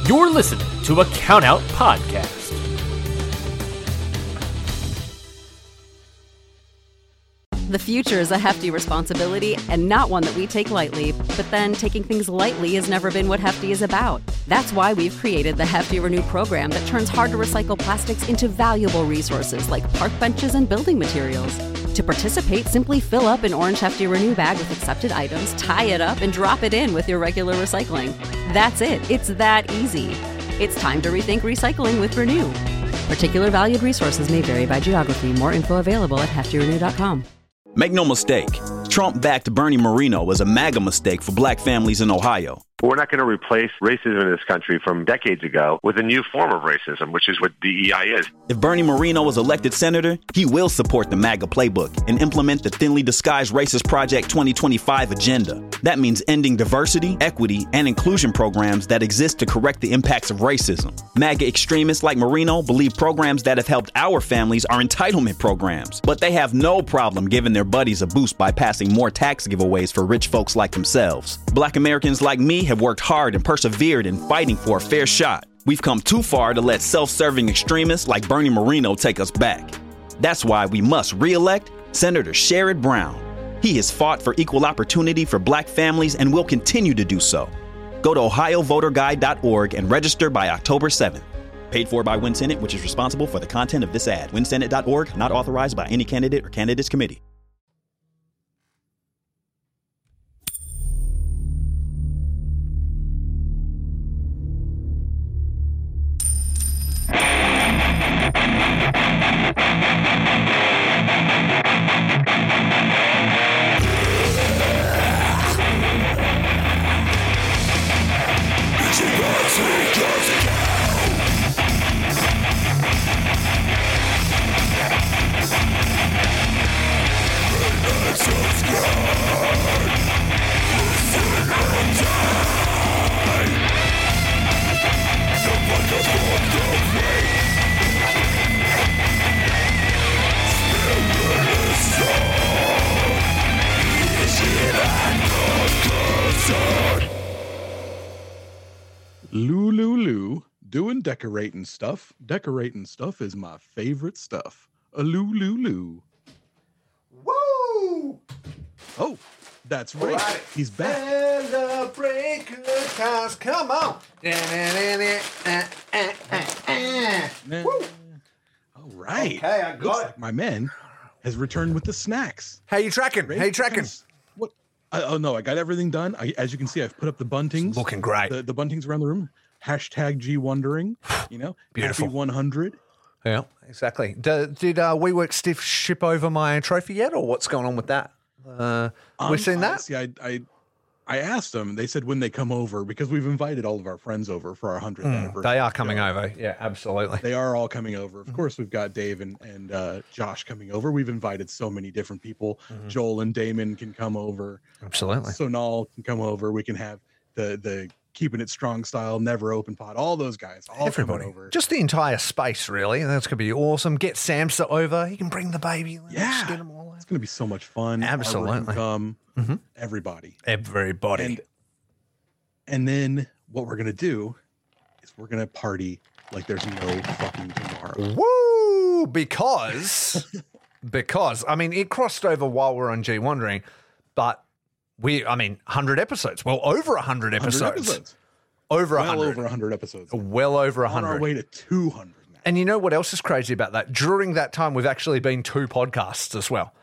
You're listening to a Countout Podcast. The future is a hefty responsibility and not one that we take lightly, but then taking things lightly has never been what Hefty is about. That's why we've created the Hefty Renew program that turns hard-to-recycle plastics into valuable resources like park benches and building materials. To participate, simply fill up an orange Hefty Renew bag with accepted items, tie it up, and drop it in with your regular recycling. That's it. It's that easy. It's time to rethink recycling with Renew. Particular valued resources may vary by geography. More info available at heftyrenew.com. Make no mistake, Trump-backed Bernie Moreno was a MAGA mistake for black families in Ohio. We're not going to replace racism in this country from decades ago with a new form of racism, which is what DEI is. If Bernie Moreno was elected senator, he will support the MAGA playbook and implement the thinly disguised Racist Project 2025 agenda. That means ending diversity, equity, and inclusion programs that exist to correct the impacts of racism. MAGA extremists like Moreno believe programs that have helped our families are entitlement programs, but they have no problem giving their buddies a boost by passing more tax giveaways for rich folks like themselves. Black Americans like me have worked hard and persevered in fighting for a fair shot. We've come too far to let self-serving extremists like Bernie Moreno take us back. That's why we must re-elect Senator Sherrod Brown. He has fought for equal opportunity for black families and will continue to do so. Go to ohiovoterguide.org and register by October 7th. Paid for by Win Senate, which is responsible for the content of this ad. WinSenate.org, not authorized by any candidate or candidates committee. Lou, doing decorating stuff. Decorating stuff is my favorite stuff. A Lou. Woo! Oh, that's right. He's back. Celebrate good times. Come on. Woo! All right. Okay, I got Looks it. like my man has returned with the snacks. How you tracking? Right? How you tracking? What? Oh no, I got everything done. As you can see, I've put up the buntings. Looking great. The buntings around the room. Hashtag G wondering. You know, Beautiful. Happy 100. Yeah, exactly. Did WeWork Stiff ship over my trophy yet, or what's going on with that? We've seen that. See, I asked them. They said when they come over, because we've invited all of our friends over for our 100th anniversary. They are coming over. Yeah, absolutely. They are all coming over. Of course, we've got Dave and Josh coming over. We've invited so many different people. Joel and Damon can come over. Absolutely. Sonal can come over. We can have the Keeping It Strong style, Never Open Pot. All those guys. All Everybody. coming over. Just the entire space, really. That's going to be awesome. Get Samsa over. He can bring the baby. Yeah. Just get them all It's going to be so much fun. Absolutely. Arbor can come. Mm-hmm. Everybody. Everybody. And then what we're going to do is we're going to party like there's no fucking tomorrow. Woo! Because I mean, it crossed over while we're on G Wondering, but 100 episodes. Well, over 100 episodes. Over 100. Well over 100 episodes. Well over 100. On our way to 200 now. And you know what else is crazy about that? During that time, we've actually been 2 podcasts as well.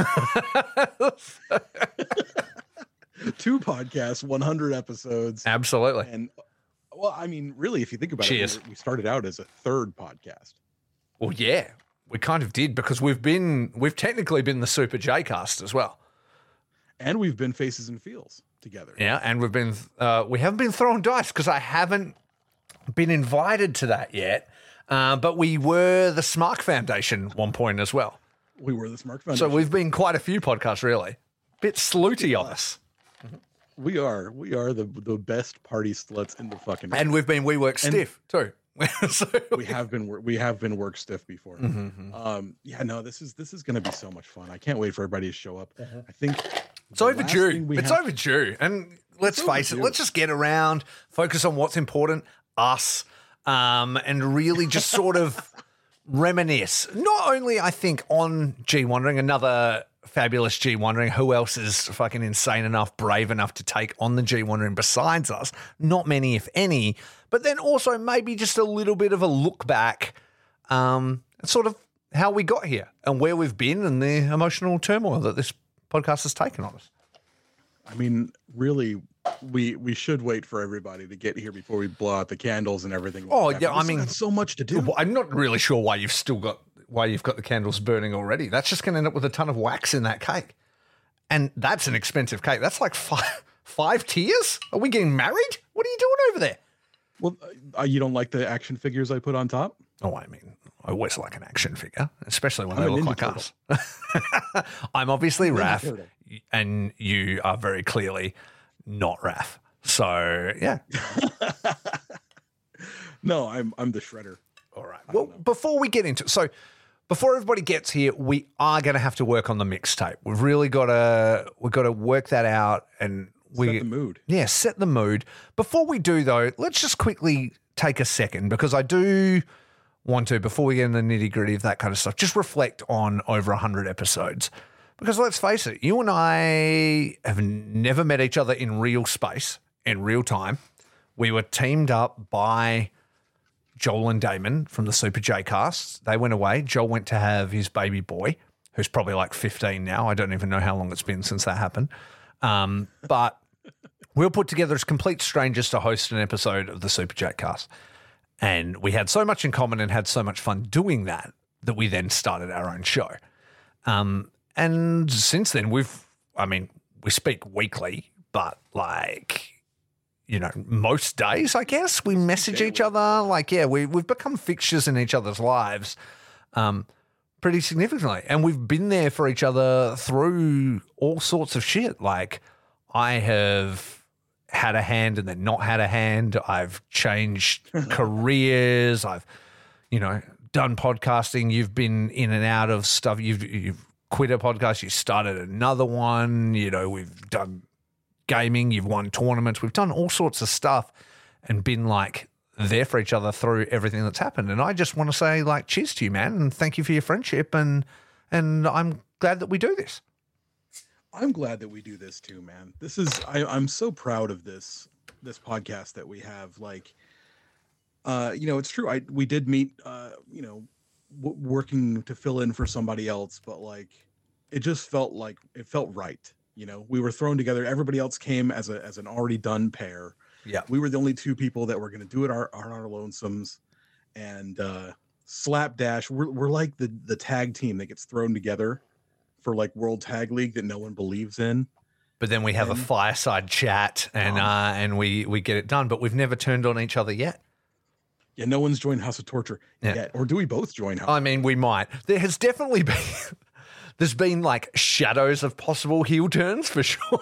2 podcasts, 100 episodes. Absolutely. And, well, I mean, really, if you think about it, we started out as a 3rd podcast. Well, yeah, we kind of did because we've technically been the Super J Cast as well. And we've been Faces and Feels together. Yeah, and we haven't been throwing dice because I haven't been invited to that yet. But we were the Smark Foundation one point as well. We were the Smark Foundation. So we've been quite a few podcasts, really. Bit slooty of us. We are the best party sluts in the fucking. And we've been WeWork Stiff too. So we have been work stiff before. Yeah, no, this is going to be so much fun. I can't wait for everybody to show up. I think it's overdue. It's overdue. And let's face it, let's just get around, focus on what's important. us, and really just sort of reminisce. Not only, I think, on G Wandering, another fabulous G Wandering. Who else is fucking insane enough, brave enough to take on the G Wandering besides us? Not many, if any. But then also maybe just a little bit of a look back, sort of how we got here and where we've been and the emotional turmoil that this podcast has taken on us. I mean, really, we should wait for everybody to get here before we blow out the candles and everything. Oh, yeah, I mean, so much to do. I'm not really sure why you've got the candles burning already. That's just going to end up with a ton of wax in that cake. And that's an expensive cake. That's like five tiers? Are we getting married? What are you doing over there? Well, you don't like the action figures I put on top? Oh, I mean, I always like an action figure, especially when they look like us. I'm obviously Raph, and you are very clearly not Raph. So, yeah. No, I'm the Shredder. All right. Well, before we get into it, so before everybody gets here, we are going to have to work on the mixtape. We've really got to work that out and set the mood. Yeah, set the mood. Before we do, though, let's just quickly take a second because I do want to, before we get into the nitty-gritty of that kind of stuff, just reflect on over 100 episodes. Because let's face it, you and I have never met each other in real space, in real time. We were teamed up by Joel and Damon from the Super J Cast. They went away. Joel went to have his baby boy, who's probably like 15 now. I don't even know how long it's been since that happened. But we were put together as complete strangers to host an episode of the Super J Cast. And we had so much in common and had so much fun doing that we then started our own show. And since then, we speak weekly, but like, you know, most days, I guess, we message each other. Like, yeah, we've become fixtures in each other's lives pretty significantly. And we've been there for each other through all sorts of shit. Like, I have had a hand and then not had a hand. I've changed careers. I've, you know, done podcasting. You've been in and out of stuff. You've quit a podcast. You started another one. You know, we've done gaming, you've won tournaments, we've done all sorts of stuff and been like there for each other through everything that's happened. And I just want to say like, cheers to you, man. And thank you for your friendship. And I'm glad that we do this. I'm glad that we do this too, man. This is, I'm so proud of this podcast that we have. Like, you know, it's true. We did meet, you know, working to fill in for somebody else, but like, it just felt like it felt right. You know, we were thrown together. Everybody else came as an already done pair. Yeah, we were the only two people that were going to do it on our lonesomes. And Slapdash, we're like the tag team that gets thrown together for like World Tag League that no one believes in. But then we have a fireside chat and we get it done. But we've never turned on each other yet. Yeah, no one's joined House of Torture yet. Or do we both join House? I mean, we might. There has definitely been. There's been like shadows of possible heel turns for sure.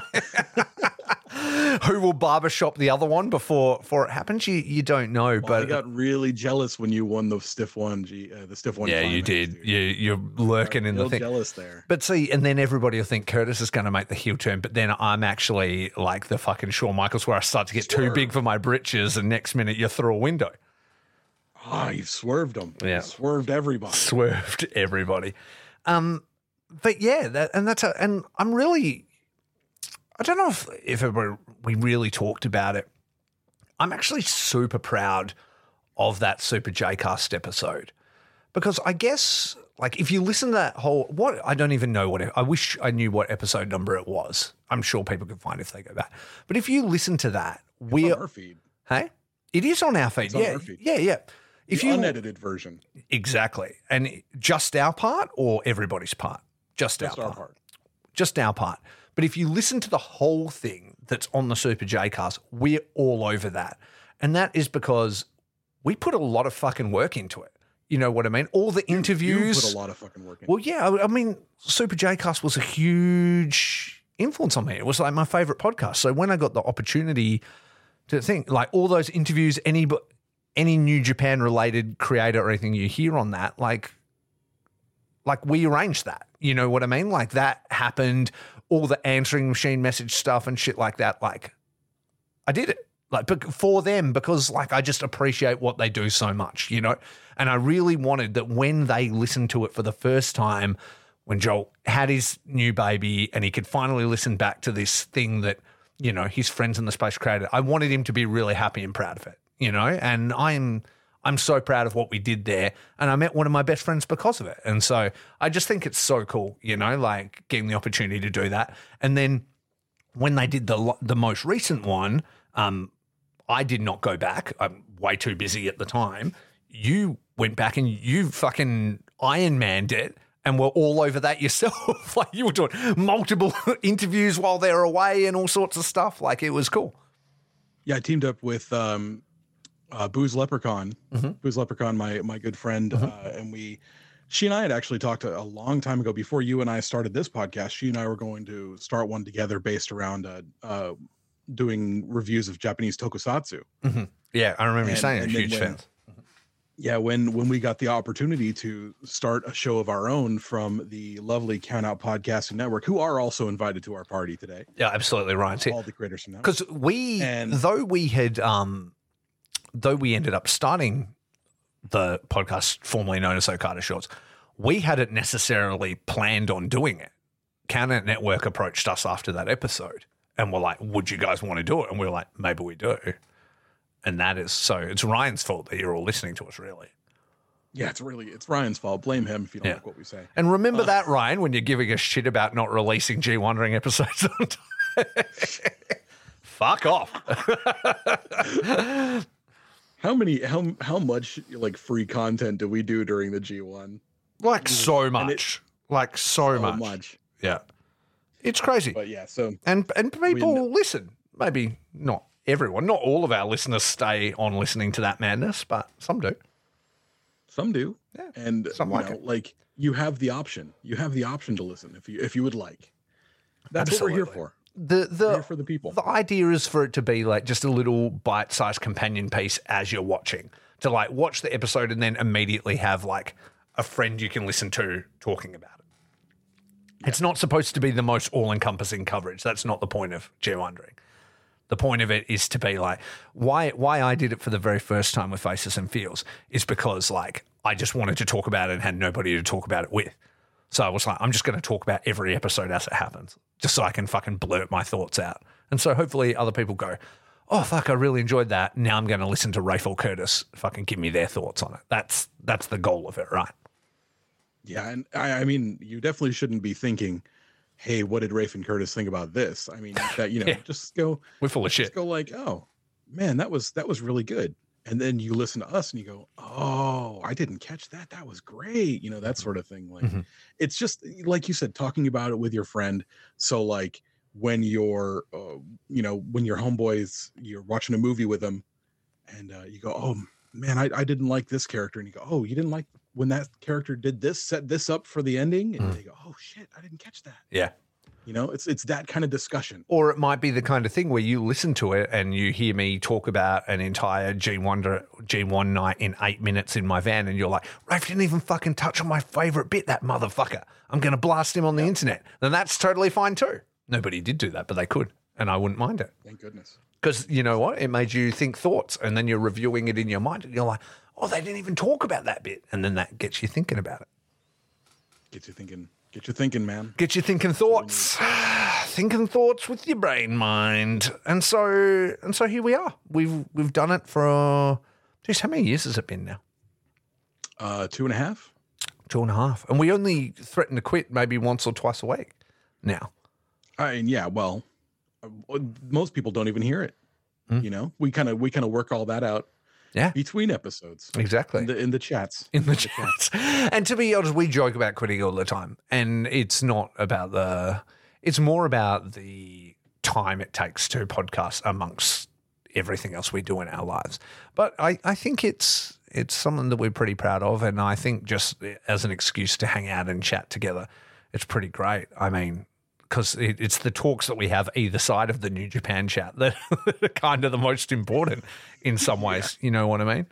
Who will barbershop the other one before it happens? You don't know. But I got really jealous when you won the stiff one. The stiff one. Yeah, you did. You're lurking in the thing. Jealous there. But see, and then everybody will think Curtis is going to make the heel turn. But then I'm actually like the fucking Shawn Michaels, where I start to get too big for my britches, and next minute you're through a window. You've swerved them. Yeah, you swerved everybody. Swerved everybody. But yeah, and I'm really, I don't know if we really talked about it. I'm actually super proud of that Super J-Cast episode because I guess like if you listen to that I don't even know I wish I knew what episode number it was. I'm sure people can find if they go back. But if you listen to that, it's on our feed. Hey, it is on our feed. Our feed. Yeah. If you unedited version. Exactly. And just our part or everybody's part? Just our part. Just our part. But if you listen to the whole thing that's on the Super J-Cast, we're all over that. And that is because we put a lot of fucking work into it. You know what I mean? All the interviews. You put a lot of fucking work into it. Well, yeah. I mean, Super J-Cast was a huge influence on me. It was like my favorite podcast. So when I got the opportunity to think, like all those interviews, any New Japan related creator or anything you hear on that, like we arranged that. You know what I mean? Like that happened, all the answering machine message stuff and shit like that. Like I did it. like for them, because like I just appreciate what they do so much, you know? And I really wanted that when they listened to it for the first time, when Joel had his new baby and he could finally listen back to this thing that, you know, his friends in the space created, I wanted him to be really happy and proud of it, you know? And I'm so proud of what we did there. And I met one of my best friends because of it. And so I just think it's so cool, you know, like getting the opportunity to do that. And then when they did the most recent one, I did not go back. I'm way too busy at the time. You went back and you fucking Iron Manned it and were all over that yourself. Like you were doing multiple interviews while they were away and all sorts of stuff. Like it was cool. Yeah, I teamed up with Booze Leprechaun. Booze Leprechaun, my good friend, and she and I had actually talked a long time ago before you and I started this podcast. She and I were going to start one together based around doing reviews of Japanese tokusatsu. Yeah, I remember you saying a huge fan. Yeah, when we got the opportunity to start a show of our own from the lovely Count Out Podcasting Network, who are also invited to our party today. Yeah, absolutely, Ryan. All the creators from that. Because though we ended up starting the podcast formerly known as Okada Shorts, we hadn't necessarily planned on doing it. Count Out Network approached us after that episode and were like, would you guys want to do it? And we were like, maybe we do. And it's Ryan's fault that you're all listening to us, really. Yeah, it's Ryan's fault. Blame him if you don't like what we say. And remember that, Ryan, when you're giving us shit about not releasing G Wondering episodes on time. Fuck off. How much like free content do we do during the G1? Like so much. So much. Yeah. It's crazy. But yeah, so and people listen. Maybe not everyone, not all of our listeners stay on listening to that madness, but some do. Some do. Yeah. And some like you have the option. You have the option to listen if you would like. That's Absolutely. what we're here for. We're here for the people. The idea is for it to be like just a little bite-sized companion piece as you're watching, to like watch the episode and then immediately have like a friend you can listen to talking about it. Yeah. It's not supposed to be the most all-encompassing coverage. That's not the point of G Wondering. The point of it is to be like, why I did it for the very first time with Faces and Feels is because like I just wanted to talk about it and had nobody to talk about it with. So I was like, I'm just going to talk about every episode as it happens, just so I can fucking blurt my thoughts out. And so hopefully other people go, oh, fuck, I really enjoyed that. Now I'm going to listen to Rafe or Curtis fucking give me their thoughts on it. That's the goal of it, right? Yeah, and I mean, you definitely shouldn't be thinking, hey, what did Rafe and Curtis think about this? I mean, that just go. We're full of shit. Just go like, oh, man, that was really good. And then you listen to us and you go, oh, I didn't catch that. That was great. You know, that sort of thing. Like, it's just like you said, talking about it with your friend. So like when you're, when your homeboys, you're watching a movie with them and you go, oh man, I didn't like this character. And you go, oh, you didn't like when that character did this, set this up for the ending. And they go, oh shit, I didn't catch that. Yeah. You know, it's that kind of discussion. Or it might be the kind of thing where you listen to it and you hear me talk about an entire G1 night in 8 minutes in my van and you're like, Rafe didn't even fucking touch on my favorite bit, that motherfucker. I'm going to blast him on the internet. Then that's totally fine too. Nobody did do that, but they could. And I wouldn't mind it. Thank goodness. Because you know what? It made you think thoughts and then you're reviewing it in your mind and you're like, oh, they didn't even talk about that bit. And then that gets you thinking about it. Get you thinking, man. Get you thinking thoughts. Thinking thoughts with your brain mind. And so here we are. We've done it for geez, how many years has it been now? 2.5. 2.5. And we only threaten to quit maybe once or twice a week now. I mean, yeah, well, most people don't even hear it. You know, we kind of work all that out. Yeah. Between episodes. Exactly. In the chats. In the chats. And to be honest, we joke about quitting all the time. And it's not about it's more about the time it takes to podcast amongst everything else we do in our lives. But I think it's something that we're pretty proud of. And I think just as an excuse to hang out and chat together, it's pretty great. I mean, because it's the talks that we have either side of the New Japan chat that are kind of the most important in some ways. Yeah. You know what I mean?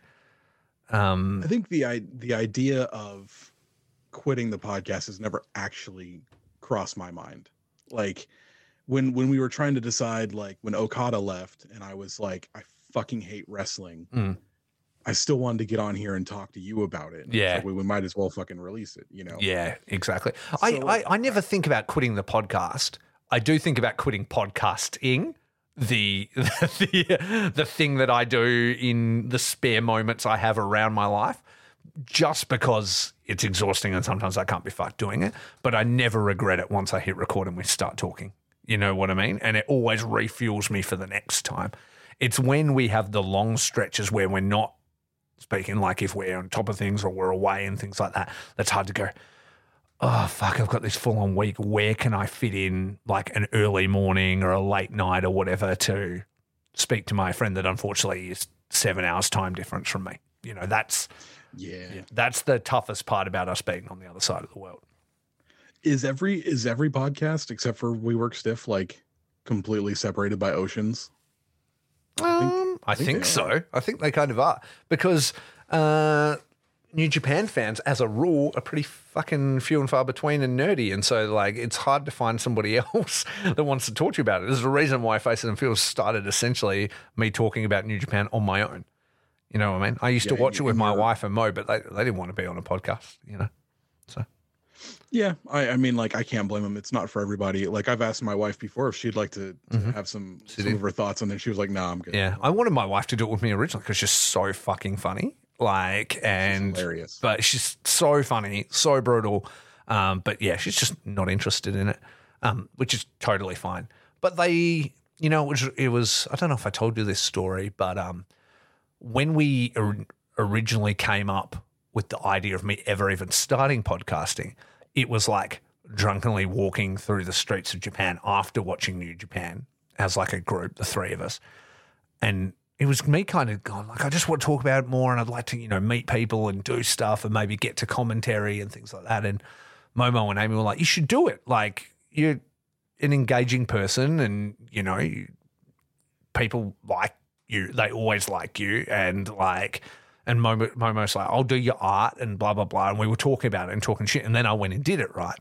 I think the idea of quitting the podcast has never actually crossed my mind. Like when we were trying to decide, like when Okada left and I was like, I fucking hate wrestling. I still wanted to get on here and talk to you about it. Yeah. Like, we might as well fucking release it, you know? Yeah, exactly. So, I never think about quitting the podcast. I do think about quitting podcasting, the thing that I do in the spare moments I have around my life, just because it's exhausting and sometimes I can't be fucked doing it. But I never regret it once I hit record and we start talking. You know what I mean? And it always refuels me for the next time. It's when we have the long stretches where we're not speaking, like if we're on top of things or we're away and things like that, that's hard to go, oh, fuck, I've got this full-on week. Where can I fit in like an early morning or a late night or whatever to speak to my friend that unfortunately is 7 hours time difference from me? You know, that's the toughest part about us being on the other side of the world. Is every podcast except for We Work Stiff like completely separated by oceans? I think so. I think they kind of are, because New Japan fans, as a rule, are pretty fucking few and far between and nerdy, and so like it's hard to find somebody else that wants to talk to you about it. There's a reason why Faces and Feels started essentially me talking about New Japan on my own. You know what I mean? I used to watch it with my wife and Mo, but they didn't want to be on a podcast, you know? So. Yeah, I mean, like, I can't blame them. It's not for everybody. Like, I've asked my wife before if she'd like to have some of her thoughts on it. She was like, "Nah, I'm good." Yeah, I wanted my wife to do it with me originally because she's so fucking funny. Like, and she's hilarious. But she's so funny, so brutal. But yeah, she's just not interested in it, which is totally fine. But they, you know, it was I don't know if I told you this story, but when we originally came up with the idea of me ever even starting podcasting, it was like drunkenly walking through the streets of Japan after watching New Japan as like a group, the three of us. And it was me kind of going like, I just want to talk about it more and I'd like to, you know, meet people and do stuff and maybe get to commentary and things like that. And Momo and Amy were like, you should do it. Like, you're an engaging person and, you know, people like you. They always like you. And like, and Momo's like, I'll do your art and blah, blah, blah. And we were talking about it and talking shit. And then I went and did it, right?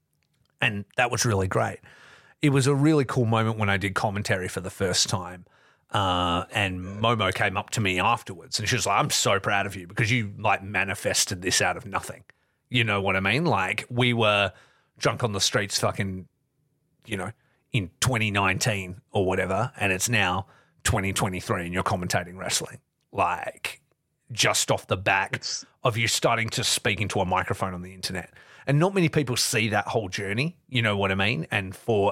And that was really great. It was a really cool moment when I did commentary for the first time. And Momo came up to me afterwards and she was like, I'm so proud of you because you like manifested this out of nothing. You know what I mean? Like, we were drunk on the streets fucking, you know, in 2019 or whatever. And it's now 2023 and you're commentating wrestling. Like, just off the back of you starting to speak into a microphone on the internet. And not many people see that whole journey, you know what I mean? And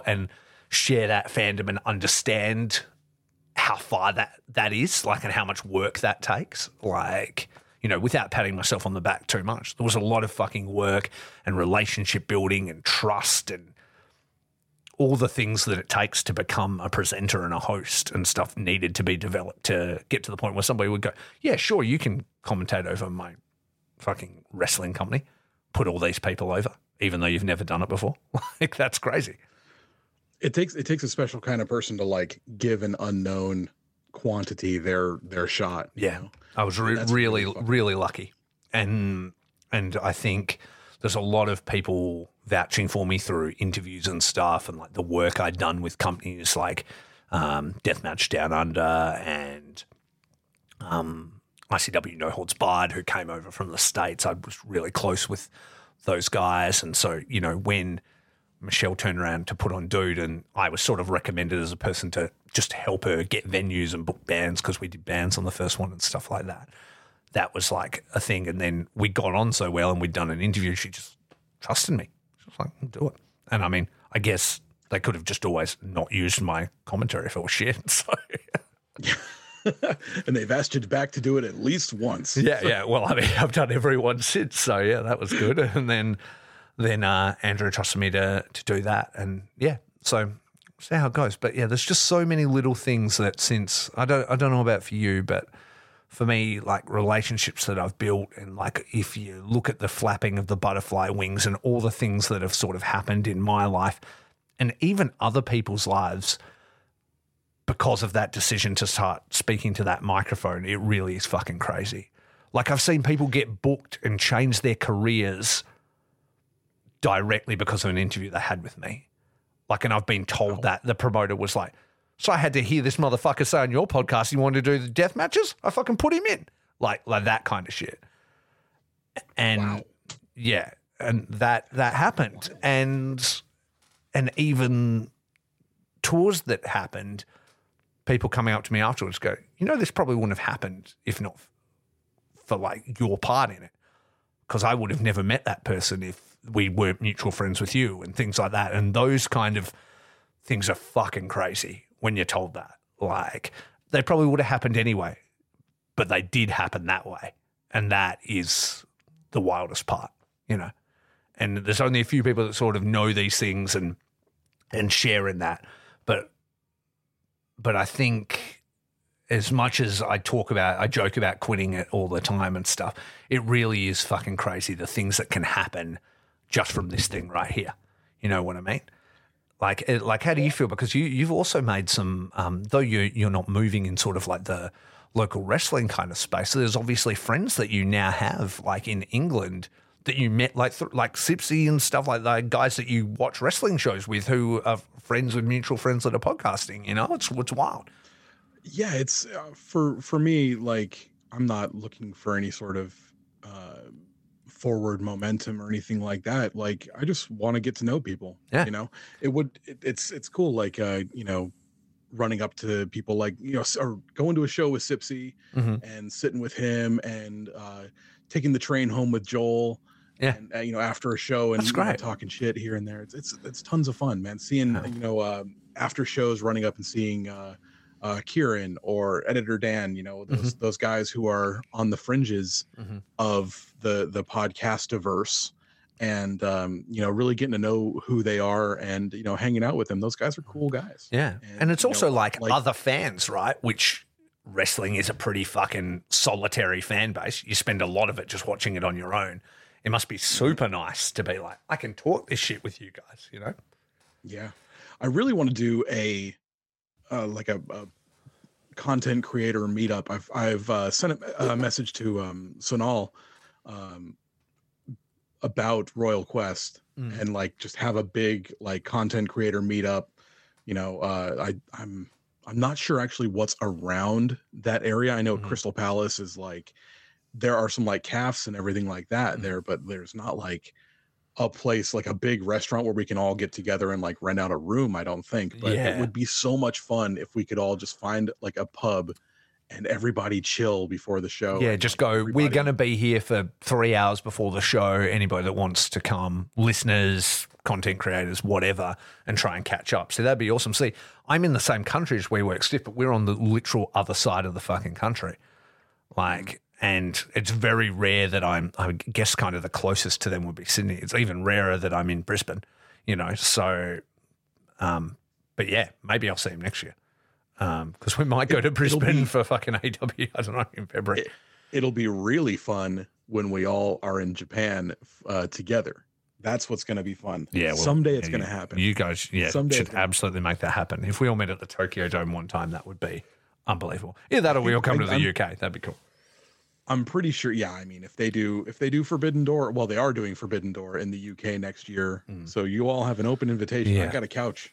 share that fandom and understand how far that is, like, and how much work that takes. Like, you know, without patting myself on the back too much, there was a lot of fucking work and relationship building and trust and all the things that it takes to become a presenter and a host and stuff needed to be developed to get to the point where somebody would go, yeah, sure, you can commentate over my fucking wrestling company, put all these people over, even though you've never done it before. Like, that's crazy. It takes a special kind of person to like give an unknown quantity their shot. Yeah. Know? I was really lucky. And I think there's a lot of people vouching for me through interviews and stuff and like the work I'd done with companies like Deathmatch Down Under and ICW No Holds Barred, who came over from the States. I was really close with those guys. And so, you know, when Michelle turned around to put on Dude and I was sort of recommended as a person to just help her get venues and book bands because we did bands on the first one and stuff like that. That was like a thing. And then we got on so well and we'd done an interview. She just trusted me. She was like, I'll do it. And I mean, I guess they could have just always not used my commentary if it was shit. So and they've asked you back to do it at least once. Yeah. Well, I mean, I've done every one since. So yeah, that was good. And then Andrew trusted me to do that. And yeah, so see how it goes. But yeah, there's just so many little things that since I don't know about for you, but for me, like relationships that I've built and like if you look at the flapping of the butterfly wings and all the things that have sort of happened in my life and even other people's lives because of that decision to start speaking to that microphone, it really is fucking crazy. Like I've seen people get booked and change their careers directly because of an interview they had with me. Like, and I've been told that the promoter was like, so I had to hear this motherfucker say on your podcast he wanted to do the death matches. I fucking put him in. Like that kind of shit. And yeah, and that happened. And even tours that happened, people coming up to me afterwards go, this probably wouldn't have happened if not for like your part in it. Because I would have never met that person if we weren't mutual friends with you and things like that. And those kind of things are fucking crazy when you're told that. Like, they probably would have happened anyway, but they did happen that way. And that is the wildest part, And there's only a few people that sort of know these things and share in that. But I think as much as I joke about quitting it all the time and stuff, it really is fucking crazy the things that can happen just from this thing right here. You know what I mean? Like how do you feel? Because you've also made some, though you're not moving in sort of like the local wrestling kind of space, so there's obviously friends that you now have like in England that you met like Sipsy and stuff like that, guys that you watch wrestling shows with who are friends with mutual friends that are podcasting, it's wild. Yeah, it's for me, like, I'm not looking for any sort of forward momentum or anything like that. Like, I just want to get to know people. Yeah. It's cool, like running up to people, like, or going to a show with Sipsy and sitting with him and taking the train home with Joel. Yeah. And after a show and talking shit here and there. It's tons of fun, man. Seeing after shows, running up and seeing Kieran or Editor Dan, those guys who are on the fringes of the podcastiverse, and really getting to know who they are and hanging out with them. Those guys are cool guys. Yeah, and it's also like other fans, right? Which wrestling is a pretty fucking solitary fan base. You spend a lot of it just watching it on your own. It must be super nice to be like, I can talk this shit with you guys, Yeah, I really want to do a content creator meetup. I've sent a message to Sonal about Royal Quest and like just have a big like content creator meetup. I'm not sure actually what's around that area. I know Crystal Palace is like, there are some like cafes and everything like that there, but there's not like a place, like a big restaurant where we can all get together and like rent out a room, I don't think. But it would be so much fun if we could all just find like a pub and everybody chill before the show. Yeah, just go, we're going to be here for 3 hours before the show. Anybody that wants to come, listeners, content creators, whatever, and try and catch up. So that'd be awesome. See, I'm in the same country as We Work Stiff, but we're on the literal other side of the fucking country. Like, and it's very rare that I guess kind of the closest to them would be Sydney. It's even rarer that I'm in Brisbane, so, but yeah, maybe I'll see him next year. Because we might go to Brisbane for fucking AW, I don't know, in February. It'll be really fun when we all are in Japan together. That's what's going to be fun. Yeah, well, someday it's going to happen. You guys, should absolutely make that happen. If we all met at the Tokyo Dome one time, that would be unbelievable. Yeah, that or we all come to the UK. That'd be cool. I'm pretty sure. Yeah, I mean, if they do Forbidden Door, well, they are doing Forbidden Door in the UK next year. So you all have an open invitation. Yeah. I got a couch.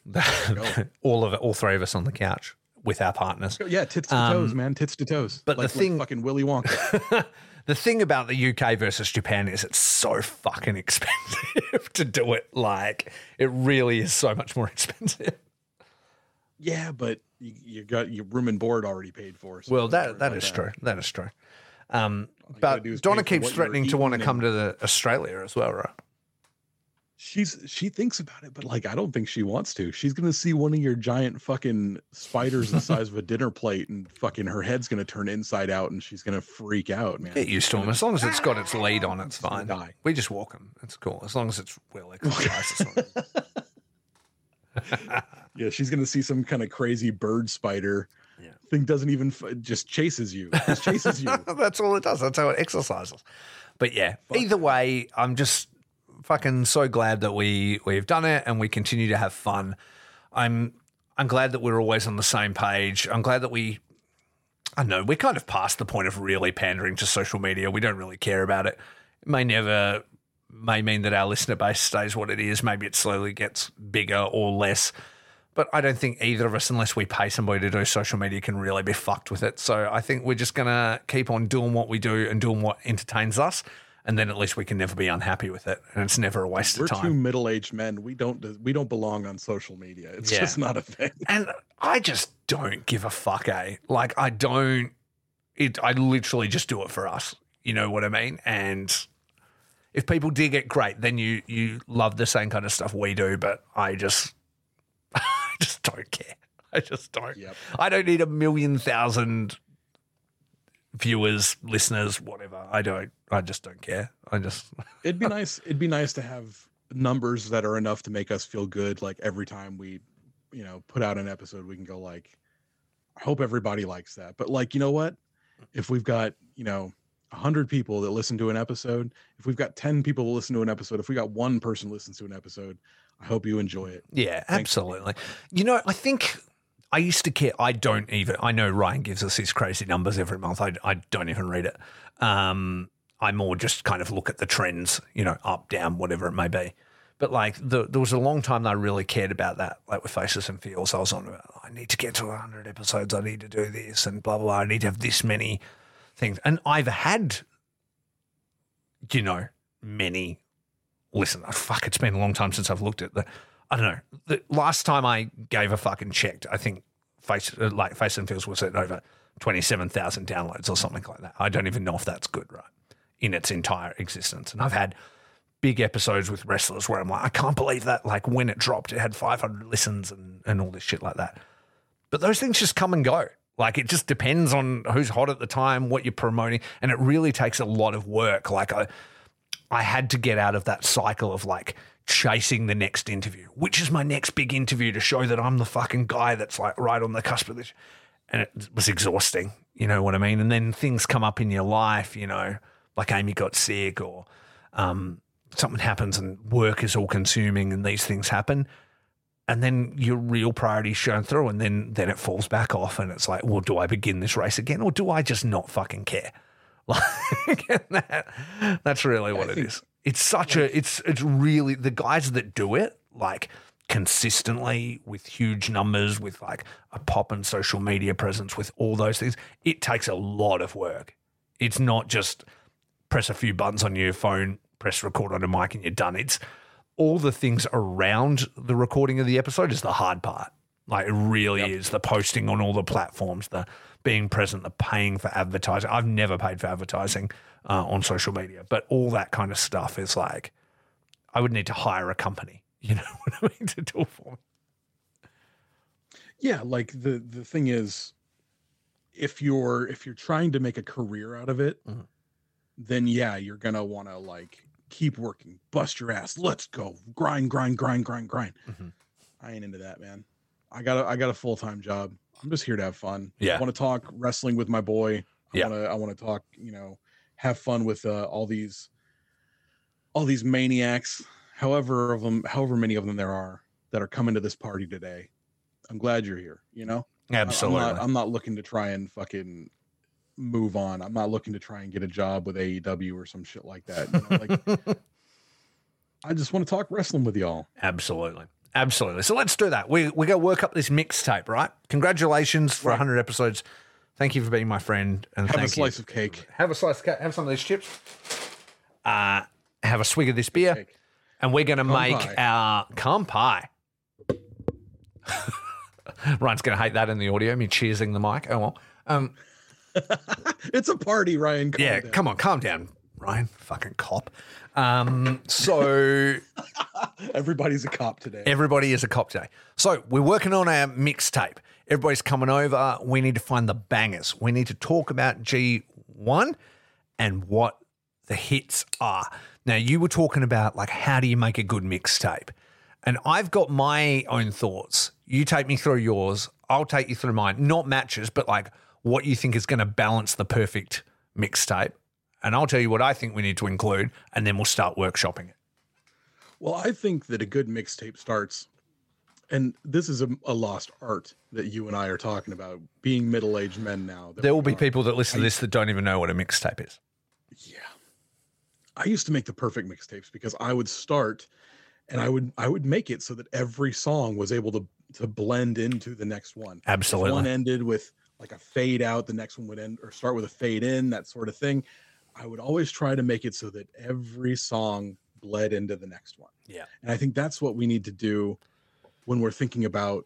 all three of us on the couch with our partners. Yeah, tits to toes, man, tits to toes. But like fucking Willy Wonka. The thing about the UK versus Japan is it's so fucking expensive to do it. Like, it really is so much more expensive. Yeah, but you got your room and board already paid for. So well, that is true. That is true. But Donna keeps threatening to want to come to Australia as well, right? She thinks about it, but like, I don't think she wants to. She's going to see one of your giant fucking spiders the size of a dinner plate, and fucking her head's going to turn inside out, and she's going to freak out, man. Get used to them. As long as it's got its lead on, it's fine. We just walk them. It's cool. As long as it's well exercised. Yeah, she's going to see some kind of crazy bird spider. Yeah. Thing doesn't even just chases you. Just chases you. That's all it does. That's how it exercises. But yeah, either way, I'm just fucking so glad that we've done it and we continue to have fun. I'm glad that we're always on the same page. I'm glad that we're kind of past the point of really pandering to social media. We don't really care about it. It may never may mean that our listener base stays what it is. Maybe it slowly gets bigger or less. But I don't think either of us, unless we pay somebody to do social media, can really be fucked with it. So I think we're just going to keep on doing what we do and doing what entertains us. And then at least we can never be unhappy with it. And it's never a waste of time. We're two middle-aged men. We don't belong on social media. It's just not a thing. And I just don't give a fuck, eh? Like, I literally just do it for us. You know what I mean? And if people dig it, great. Then you love the same kind of stuff we do. But I just don't care. I just don't. Yep. I don't need 1,000,000 viewers, listeners, whatever. I just don't care. It'd be nice. It'd be nice to have numbers that are enough to make us feel good. Like every time we, put out an episode, we can go like, I hope everybody likes that. But like, you know what? If we've got, 100 people that listen to an episode, if we've got 10 people that listen to an episode, if we got one person listens to an episode, I hope you enjoy it. Yeah, absolutely. I think I used to care. I know Ryan gives us his crazy numbers every month. I don't even read it. I more just kind of look at the trends, up, down, whatever it may be. But like there was a long time that I really cared about that, like with Faces and Feels. I was on about, I need to get to 100 episodes. I need to do this and blah, blah, blah. I need to have this many things. And I've had, many. Listen, fuck, it's been a long time since I've looked at I don't know. The last time I gave a fucking checked, I think Faces and Feels was at over 27,000 downloads or something like that. I don't even know if that's good, right, in its entire existence. And I've had big episodes with wrestlers where I'm like, I can't believe that. Like when it dropped, it had 500 listens and all this shit like that. But those things just come and go. Like it just depends on who's hot at the time, what you're promoting. And it really takes a lot of work. Like I had to get out of that cycle of like chasing the next interview, which is my next big interview to show that I'm the fucking guy that's like right on the cusp of this. And it was exhausting, you know what I mean? And then things come up in your life, like Amy got sick or something happens and work is all consuming and these things happen. And then your real priorities shown through and then it falls back off and it's like, well, do I begin this race again or do I just not fucking care? Like that's really what it is. It's such it's really the guys that do it like consistently with huge numbers, with like a pop and social media presence, with all those things. It takes a lot of work. It's not just press a few buttons on your phone, press record on a mic and you're done. It's all the things around the recording of the episode is the hard part. Like it really is the posting on all the platforms, the being present, the paying for advertising. I've never paid for advertising on social media, but all that kind of stuff is like, I would need to hire a company, you know what I mean, to do it for me. Yeah, like the thing is, if you're trying to make a career out of it, then yeah, you're gonna want to like keep working, bust your ass, let's go, grind. Mm-hmm. I ain't into that, man. I got a full-time job. I'm just here to have fun. Yeah. I want to talk wrestling with my boy. I want to talk, have fun with all these maniacs, however many of them there are that are coming to this party today. I'm glad you're here, Absolutely. I'm not looking to try and fucking move on. I'm not looking to try and get a job with AEW or some shit like that. I just want to talk wrestling with y'all. Absolutely. So let's do that. We go work up this mixtape, right? Congratulations for 100 episodes. Thank you for being my friend. And have a slice of cake. Have a slice of cake. Have some of these chips. Have a swig of this beer. Cake. And we're going to make our calm pie. Ryan's going to hate that in the audio, me cheersing the mic. Oh, well. It's a party, Ryan. Come on, calm down, Ryan. Fucking cop. So everybody's a cop today. Everybody is a cop today. So we're working on our mixtape. Everybody's coming over. We need to find the bangers. We need to talk about G1 and what the hits are. Now, you were talking about like, how do you make a good mixtape? And I've got my own thoughts. You take me through yours. I'll take you through mine. Not matches, but like what you think is going to balance the perfect mixtape. And I'll tell you what I think we need to include, and then we'll start workshopping it. Well, I think that a good mixtape starts, and this is a lost art that you and I are talking about, being middle-aged men now. There will be people that listen to this that don't even know what a mixtape is. Yeah. I used to make the perfect mixtapes because I would start and I would make it so that every song was able to blend into the next one. Absolutely. If one ended with like a fade out, the next one would end or start with a fade in, that sort of thing. I would always try to make it so that every song bled into the next one. Yeah. And I think that's what we need to do when we're thinking about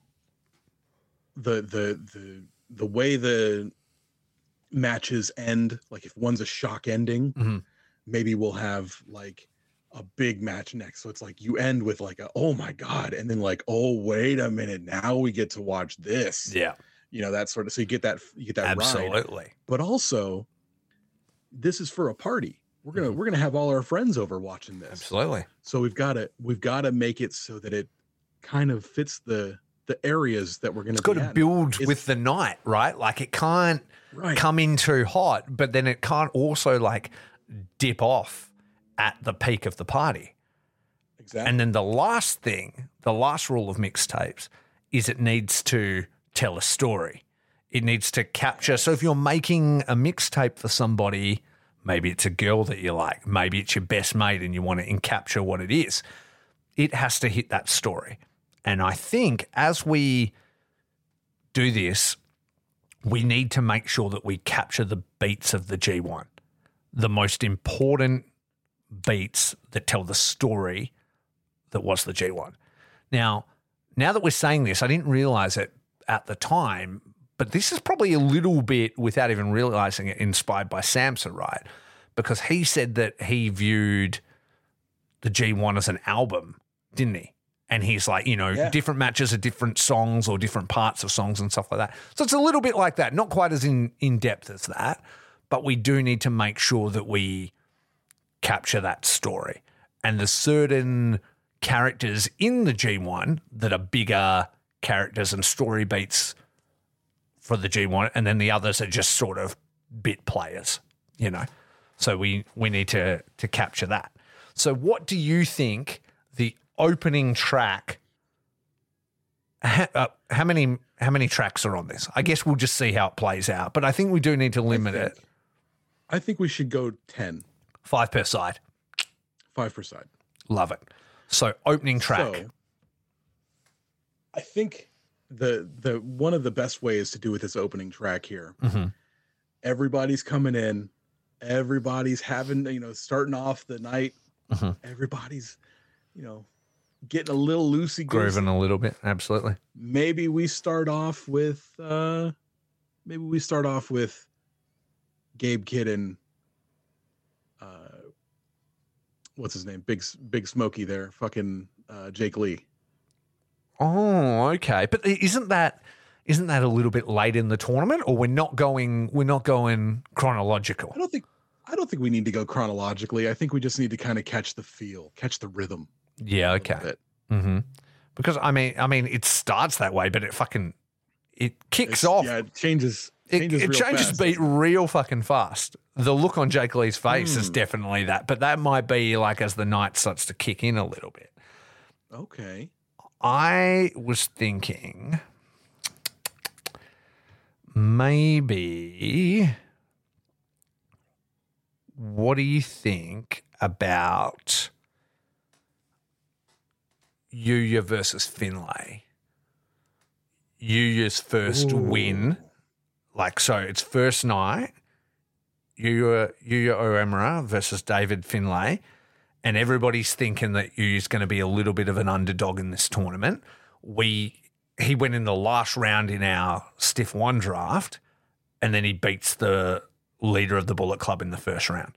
the way the matches end. Like if one's a shock ending, maybe we'll have like a big match next. So it's like you end with like a, oh my God. And then like, oh, wait a minute. Now we get to watch this. Yeah. You know, that sort of, so you get that Absolutely. ride. But also this is for a party. We're going to have all our friends over watching this. Absolutely. So we've got to make it so that it kind of fits the areas that we're going to be at. It's got to build with the night, right? Like it can't come in too hot, but then it can't also like dip off at the peak of the party. Exactly. And then the last rule of mixtapes is it needs to tell a story. It needs to capture. So if you're making a mixtape for somebody, maybe it's a girl that you like, maybe it's your best mate and you want to capture what it is, it has to hit that story. And I think as we do this, we need to make sure that we capture the beats of the G1, the most important beats that tell the story that was the G1. Now that we're saying this, I didn't realize it at the time, but this is probably a little bit, without even realizing it, inspired by Samsa, right? Because he said that he viewed the G1 as an album, didn't he? And he's like, different matches are different songs or different parts of songs and stuff like that. So it's a little bit like that, not quite as in depth as that, but we do need to make sure that we capture that story. And there's certain characters in the G1 that are bigger characters and story beats for the G1, and then the others are just sort of bit players, So we need to capture that. So what do you think the opening track, how many tracks are on this? I guess we'll just see how it plays out, but I think we do need to limit it. I think we should go 10. 5 per side. 5 per side. Love it. So opening track. So, I think the one of the best ways to do with this opening track here, everybody's coming in, everybody's having, starting off the night, everybody's, getting a little loosey-goosey. Grooving a little bit, absolutely. Maybe we start off with Gabe Kidd and what's his name? Big Smokey there, fucking Jake Lee. Oh, okay. But isn't that a little bit late in the tournament, or we're not going chronological? I don't think we need to go chronologically. I think we just need to kind of catch the feel, catch the rhythm. Yeah, okay. Because I mean it starts that way, but it kicks off. Yeah, it changes. It changes beat real fucking fast. The look on Jake Lee's face is definitely that, but that might be like as the night starts to kick in a little bit. Okay. I was thinking maybe, what do you think about Yuya versus Finlay? Yuya's first win. Like, so it's first night, Yuya Uemura versus David Finlay, and everybody's thinking that Yuya's going to be a little bit of an underdog in this tournament. He went in the last round in our Stiff 1 draft, and then he beats the leader of the Bullet Club in the first round.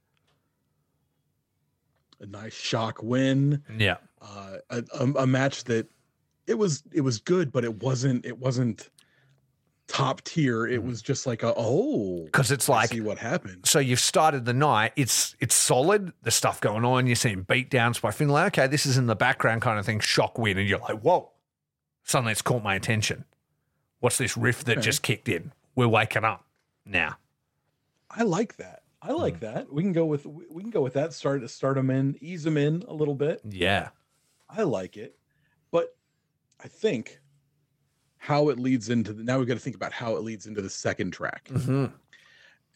A nice shock win. Yeah. A match that it was good, but it wasn't top tier. It was just like because it's like, see what happened. So you've started the night. It's solid. There's stuff going on. You're seeing beatdowns by Finlay. Okay, this is in the background kind of thing. Shock win, and you're like, whoa! Suddenly it's caught my attention. What's this riff that just kicked in? We're waking up now. I like that. We can go with that. Start them in, ease them in a little bit. Yeah, I like it, but I think how it leads into now we've got to think about how it leads into the second track.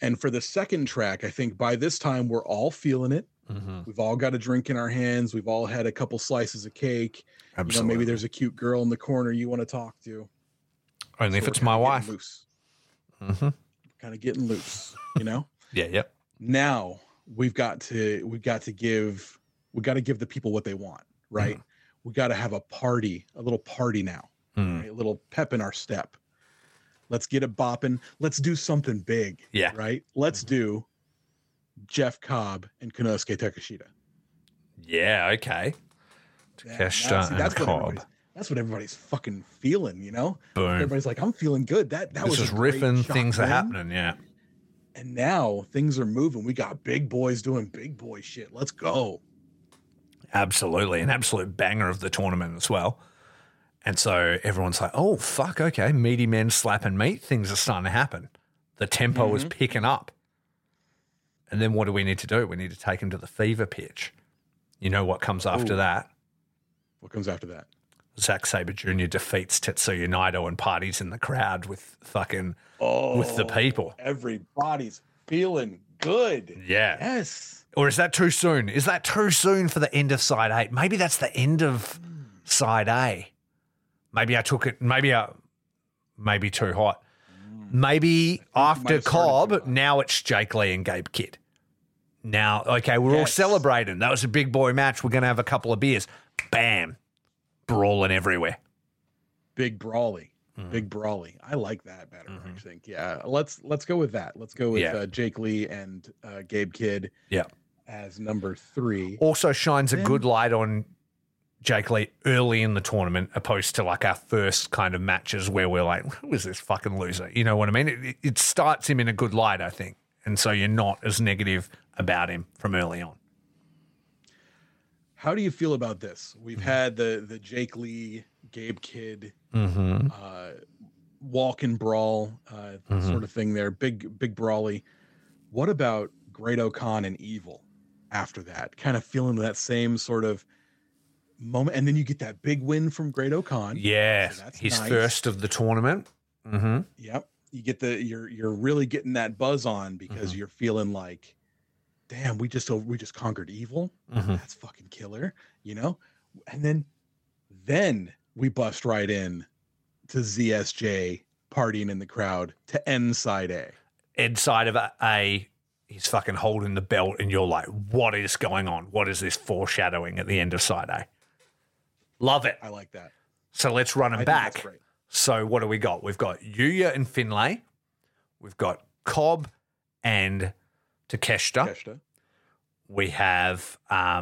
And for the second track, I think by this time we're all feeling it. We've all got a drink in our hands. We've all had a couple slices of cake. Absolutely. You know, maybe there's a cute girl in the corner you want to talk to. Only if it's my wife. Loose. Kind of getting loose, you know? Yeah, yep. Now we've got to give the people what they want, right? We got to have a little party now, right? A little pep in our step. Let's get it bopping. Let's do something big. Yeah. Right. Let's do Jeff Cobb and Konosuke Takeshita. Yeah. Okay. Takeshita and Cobb. That's what everybody's fucking feeling, you know? Boom. Everybody's like, I'm feeling good. That was just a great riffing. shot, Things man. are happening. Yeah. And now things are moving. We got big boys doing big boy shit. Let's go. Absolutely. An absolute banger of the tournament as well. And so everyone's like, oh, fuck, okay, meaty men slapping meat. Things are starting to happen. The tempo is picking up. And then what do we need to do? We need to take him to the fever pitch. You know what comes after that? What comes after that? Zack Sabre Jr. defeats Tetsuya Naito and parties in the crowd with fucking with the people. Everybody's feeling good. Yeah. Yes. Or is that too soon? Is that too soon for the end of side 8? Maybe that's the end of side A. Maybe I took it. Maybe too hot. Maybe after Cobb, now it's Jake Lee and Gabe Kidd. Now, okay, we're all celebrating. That was a big boy match. We're going to have a couple of beers. Bam. Brawling everywhere. Big brawly. Big brawly. I like that better, I think. Yeah. Let's go with that. Let's go with Jake Lee and Gabe Kidd as number 3. Also shines a good light on Jake Lee early in the tournament, opposed to like our first kind of matches where we're like, who is this fucking loser? You know what I mean? It starts him in a good light, I think. And so you're not as negative about him from early on. How do you feel about this? We've had the Jake Lee, Gabe Kidd, walk and brawl sort of thing there. Big brawly. What about Great O'Khan and Evil after that? Kind of feeling that same sort of moment, and then you get that big win from Great O'Khan. Yeah, so his first of the tournament. Yep, you get you're really getting that buzz on because you're feeling like, damn, we just conquered Evil. That's fucking killer, you know. And then we bust right in to ZSJ partying in the crowd to end side A. End side of A. He's fucking holding the belt, and you're like, what is going on? What is this foreshadowing at the end of side A? Love it. I like that. So let's run him back. So what do we got? We've got Yuya and Finlay. We've got Cobb and Takeshita. We have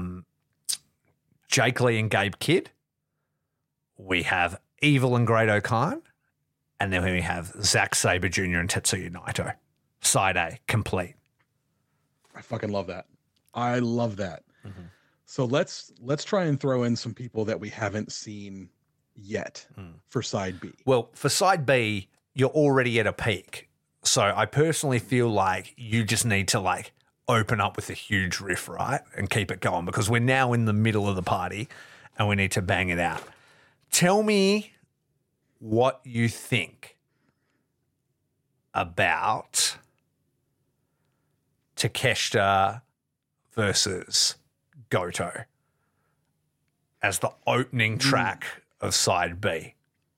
Jake Lee and Gabe Kidd. We have Evil and Great O'Khan. And then we have Zack Sabre Jr. and Tetsuya Naito. Side A, complete. I fucking love that. I love that. So let's try and throw in some people that we haven't seen yet for side B. Well, for side B, you're already at a peak. So I personally feel like you just need to like open up with a huge riff, right? And keep it going because we're now in the middle of the party and we need to bang it out. Tell me what you think about Takeshita versus Goto as the opening track of side B.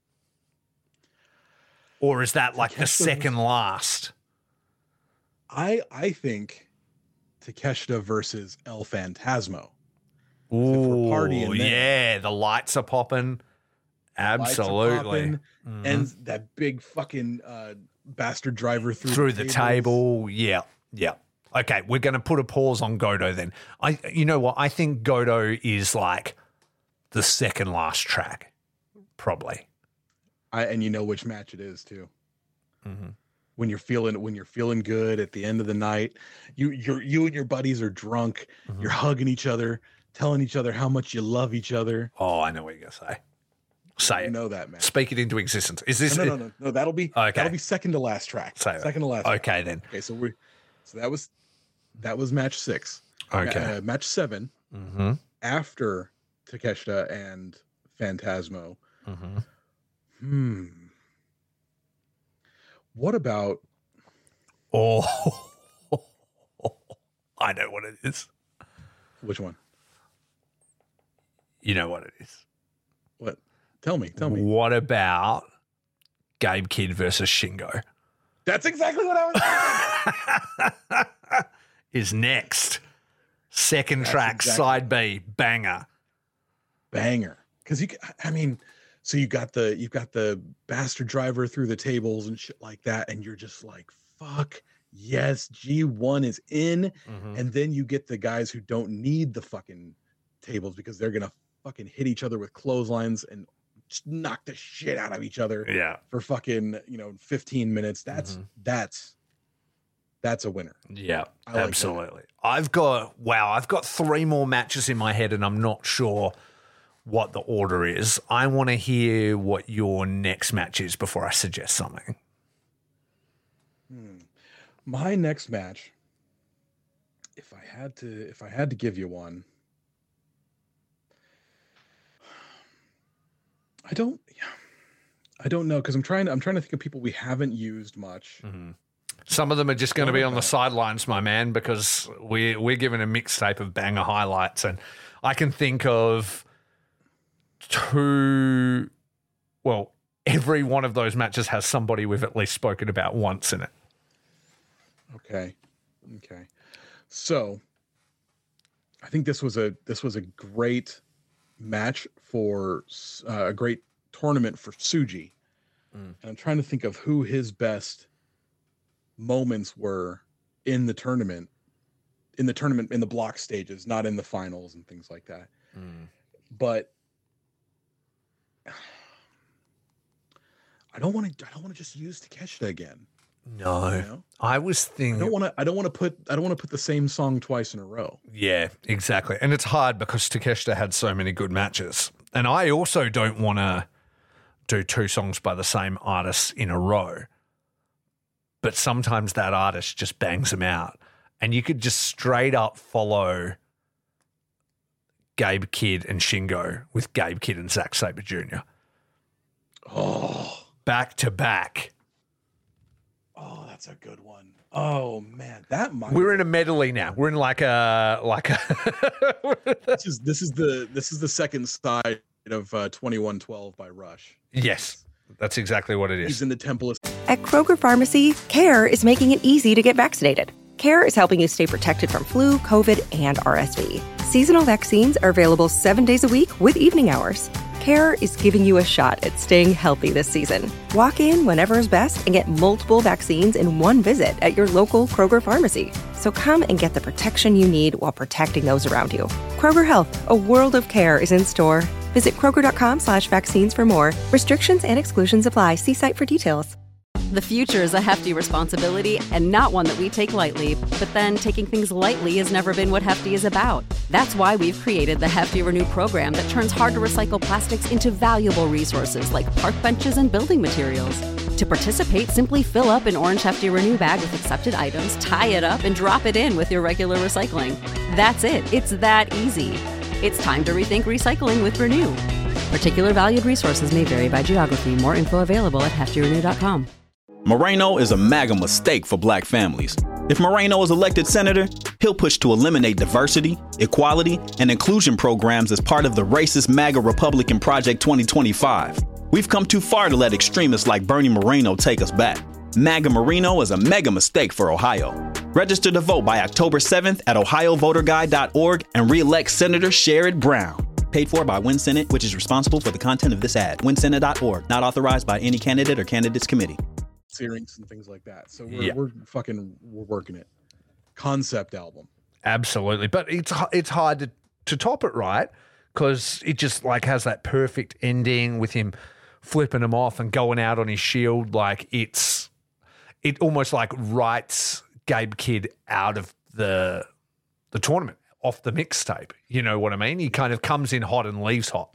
Or is that like the second last? I think Takeshita versus El Phantasmo. Ooh, yeah, the lights are popping. Absolutely. And that big fucking bastard driver through the table. Yeah. Okay, we're going to put a pause on Goto then. You know what? I think Goto is like the second last track, probably. And you know which match it is too. When you're feeling good at the end of the night, you and your buddies are drunk. You're hugging each other, telling each other how much you love each other. Oh, I know what you're gonna say. Say it. You know that, man. Speak it into existence. Is this no? That'll be second to last track. Second to last. Okay, then. Okay, so that was match 6. Okay, match 7. After Takeshita and Phantasmo. What about? Oh, I know what it is. Which one? You know what it is. What? Tell me. What about Gabe Kidd versus Shingo? That's exactly what I was thinking. Is next. Second track, side B, banger. Because so you got the bastard driver through the tables and shit like that, and you're just like, fuck yes, G1 is in. Mm-hmm. And then you get the guys who don't need the fucking tables because they're gonna fucking hit each other with clotheslines and just knock the shit out of each other. Yeah. For fucking 15 minutes. That's a winner. Yeah, I like absolutely. I've got 3 more matches in my head, and I'm not sure what the order is. I want to hear what your next match is before I suggest something. My next match, if I had to give you one, I don't know, because I'm trying to think of people we haven't used much. Mm-hmm. Some of them are just going to be on the sidelines, my man, because we're given a mixtape of banger highlights, and I can think of 2. Well, every one of those matches has somebody we've at least spoken about once in it. Okay. So, I think this was a great match for a great tournament for Tsuji, and I'm trying to think of who his best moments were in the tournament in the block stages, not in the finals and things like that. But I don't want to just use Takeshita again. No. I was thinking I don't want to put the same song twice in a row. Yeah, exactly. And it's hard because Takeshita had so many good matches. And I also don't want to do 2 songs by the same artist in a row. But sometimes that artist just bangs them out. And you could just straight up follow Gabe Kidd and Shingo with Gabe Kidd and Zack Sabre Jr. Oh. Back to back. Oh, that's a good one. Oh man, We're in a medley now. We're in like a this is the second side of 2112 by Rush. Yes. That's exactly what it is. He's in the temple of... At Kroger Pharmacy, CARE is making it easy to get vaccinated. CARE is helping you stay protected from flu, COVID, and RSV. Seasonal vaccines are available 7 days a week with evening hours. CARE is giving you a shot at staying healthy this season. Walk in whenever is best and get multiple vaccines in one visit at your local Kroger Pharmacy. So come and get the protection you need while protecting those around you. Kroger Health, a world of care is in store. Visit Kroger.com/vaccines for more. Restrictions and exclusions apply. See site for details. The future is a hefty responsibility and not one that we take lightly. But then taking things lightly has never been what Hefty is about. That's why we've created the Hefty Renew program that turns hard-to-recycle plastics into valuable resources like park benches and building materials. To participate, simply fill up an orange Hefty Renew bag with accepted items, tie it up, and drop it in with your regular recycling. That's it. It's that easy. It's time to rethink recycling with Renew. Particular valued resources may vary by geography. More info available at heftyrenew.com. Moreno is a MAGA mistake for black families. If Moreno is elected senator, he'll push to eliminate diversity, equality, and inclusion programs as part of the racist MAGA Republican Project 2025. We've come too far to let extremists like Bernie Moreno take us back. MAGA Moreno is a mega mistake for Ohio. Register to vote by October 7th at ohiovoterguide.org and re-elect Senator Sherrod Brown. Paid for by Win Senate, which is responsible for the content of this ad. WinSenate.org, not authorized by any candidate or candidates committee. Hearings and things like that. So we're working it. Concept album. Absolutely. But it's hard to top it, right? Because it just like has that perfect ending with him flipping him off and going out on his shield. Like it almost like writes Gabe Kidd out of the tournament, off the mixtape. You know what I mean? He kind of comes in hot and leaves hot.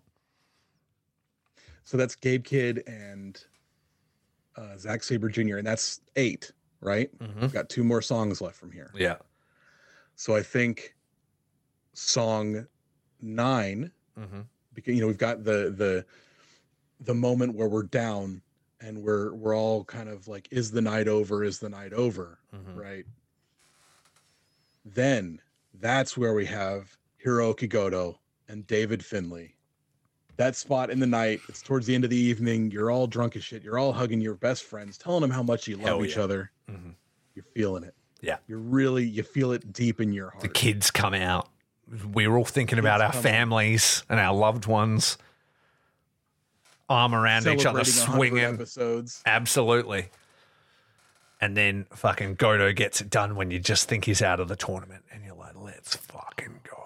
So that's Gabe Kidd and Zack Sabre Jr., and that's 8, right? Mm-hmm. We've got 2 more songs left from here. Yeah. So I think song 9, because we've got the moment where we're down and we're all kind of like, is the night over? Is the night over? Right? then that's where we have Hiroki Goto and David Finlay. That spot in the night, it's towards the end of the evening. You're all drunk as shit. You're all hugging your best friends, telling them how much you love each other. Mm-hmm. You're feeling it. Yeah. You feel it deep in your heart. The kids come out. We're all thinking about our families and our loved ones. Arm around each other, swinging. Episodes. Absolutely. And then fucking Goto gets it done when you just think he's out of the tournament. And you're like, let's fucking go.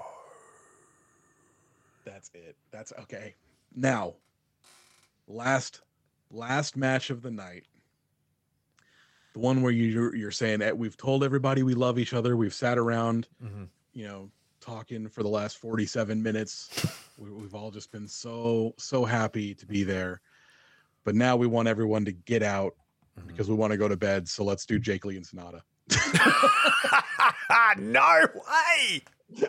That's it. That's okay. Now, last match of the night. The one where you're saying that we've told everybody we love each other. We've sat around, talking for the last 47 minutes. We've all just been so happy to be there. But now we want everyone to get out because we want to go to bed. So let's do Jake Lee and Sonata. No way.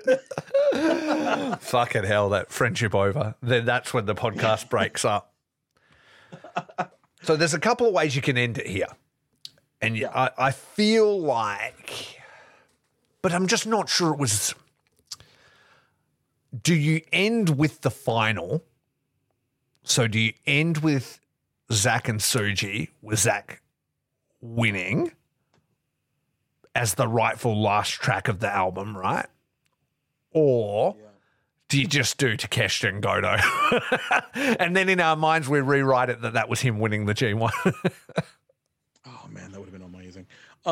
Fucking hell, that friendship over. Then that's when the podcast breaks up. So there's a couple of ways you can end it here. And I feel like, but I'm just not sure it was. Do you end with the final? So do you end with Zack and Tsuji, with Zack winning as the rightful last track of the album, right? Or do you just do Takeshita and Goto? And then in our minds, we rewrite it that was him winning the G1. Oh, man, that would have been amazing.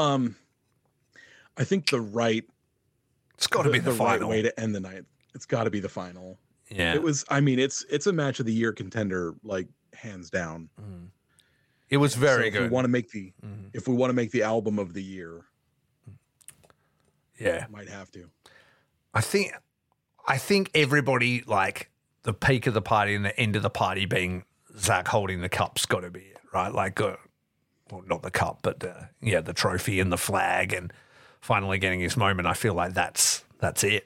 I think it's got to be the final right way to end the night. It's got to be the final. Yeah. It's a match of the year contender, like hands down. Mm. It was very good. If we want to make the album of the year. Yeah. Might have to. I think everybody, like the peak of the party and the end of the party being Zack holding the cup's got to be it, right? Like, well, not the cup, but the trophy and the flag and finally getting his moment. I feel like that's it.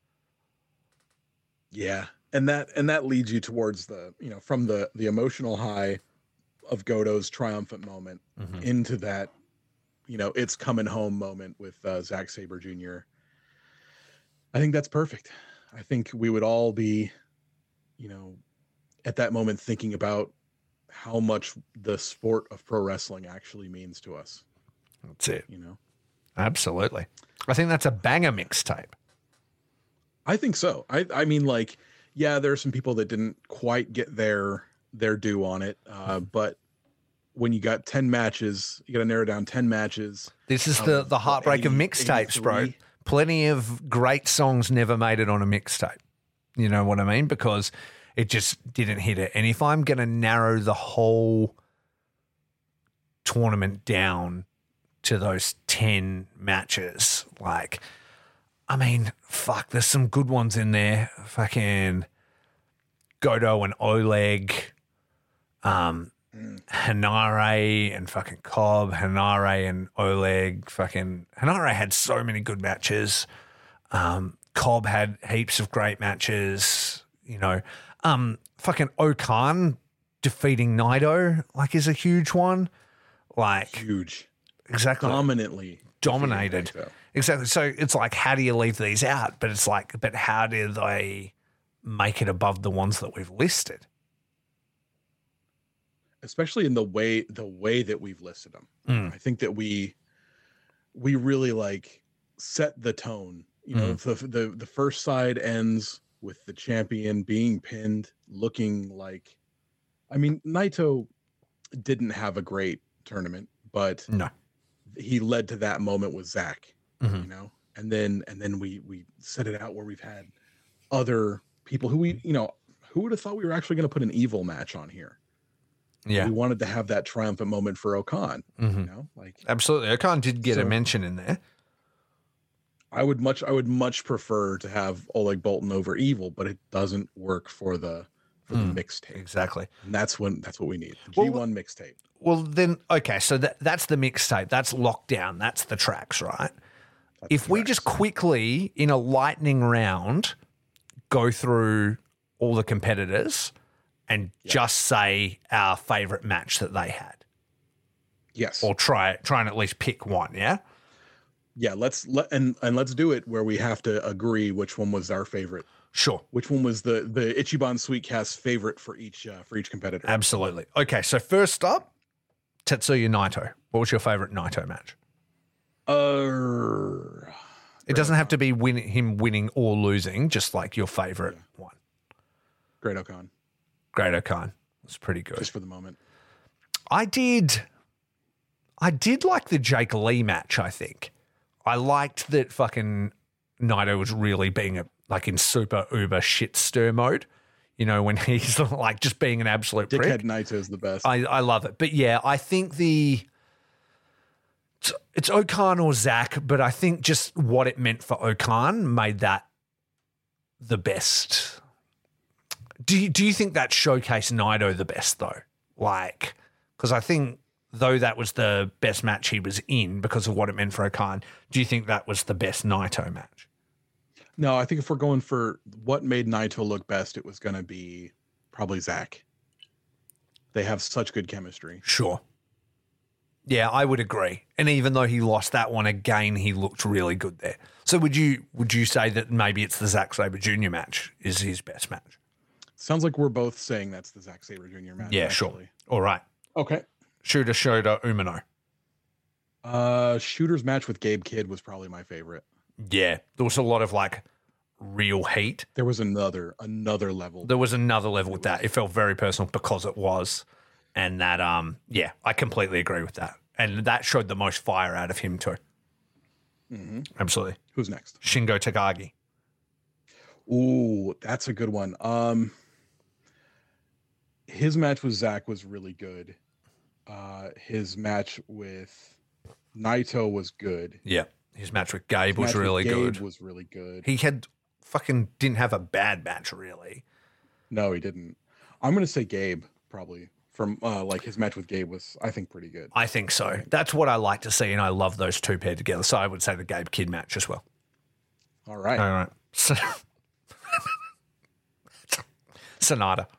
Yeah. And that leads you towards from the emotional high of Goto's triumphant moment into that, it's coming home moment with Zack Sabre Jr. I think that's perfect. I think we would all be, at that moment thinking about how much the sport of pro wrestling actually means to us. That's it. Absolutely. I think that's a banger mixtape. I think so. I mean, like, yeah, there are some people that didn't quite get their due on it. But when you got 10 matches, you got to narrow down 10 matches. This is the heartbreak of mixtapes, bro. Plenty of great songs never made it on a mixtape. You know what I mean? Because it just didn't hit it. And if I'm going to narrow the whole tournament down to those 10 matches, like, I mean, fuck, there's some good ones in there. Fucking Goto and Oleg, Hanare and fucking Cobb, Hanare and Oleg. Fucking Hanare had so many good matches. Cobb had heaps of great matches. Fucking Okan defeating Naito is a huge one. Like huge, exactly, dominantly dominated. Exactly. So it's like, how do you leave these out? But it's like, but how do they make it above the ones that we've listed? Especially in the way that we've listed them. I think that we really set the tone. The first side ends with the champion being pinned, looking like, Naito didn't have a great tournament, but no, he led to that moment with Zack, and then we set it out where we've had other people who who would have thought we were actually going to put an evil match on here. Yeah, we wanted to have that triumphant moment for Okan. Absolutely, Okan did get a mention in there. I would much prefer to have Oleg Boltin over Evil, but it doesn't work for the mixtape. Exactly, and that's what we need. The G1 mixtape. Well, then okay, so that's the mixtape. That's lockdown. That's the tracks, right? If we just quickly in a lightning round go through all the competitors and just say our favorite match that they had. Yes. Or try and at least pick one, yeah? Yeah, let's do it where we have to agree which one was our favorite. Sure. Which one was the Ichiban Sweetcast favorite for each competitor? Absolutely. Okay, so first up, Tetsuya Naito. What was your favorite Naito match? It doesn't have to be him winning or losing, just like your favorite one. Great-O-Khan. Great-O-Khan. It's pretty good. Just for the moment. I did like the Jake Lee match, I think. I liked that fucking Naito was really being in super uber shit stir mode. You know, when he's like just being an absolute prick. Dickhead Naito is the best. I love it. But yeah, I think it's Okan or Zach, but I think just what it meant for Okan made that the best. Do you think that showcased Naito the best though? Like, because I think though that was the best match he was in because of what it meant for Okan, do you think that was the best Naito match? No, I think if we're going for what made Naito look best, it was going to be probably Zach. They have such good chemistry. Sure. Yeah, I would agree. And even though he lost that one again, he looked really good there. So would you say that maybe it's the Zack Sabre Jr. match is his best match? Sounds like we're both saying that's the Zack Sabre Jr. match. Yeah, actually. Sure. All right. Okay. Shooter Umino. Shooter's match with Gabe Kidd was probably my favorite. Yeah, there was a lot of like real heat. There was another level. There was another level with that. It felt very personal because it was. And that, yeah, I completely agree with that. And that showed the most fire out of him too. Mm-hmm. Absolutely. Who's next? Shingo Takagi. Ooh, that's a good one. His match with Zach was really good. His match with Naito was good. Yeah. His match with Gabe was really good. Gabe was really good. He didn't have a bad match, really. No, he didn't. I'm going to say Gabe, probably. From his match with Gabe was, I think, pretty good. I think so. That's what I like to see, and I love those two paired together. So I would say the Gabe Kidd match as well. All right. All right. Sonata.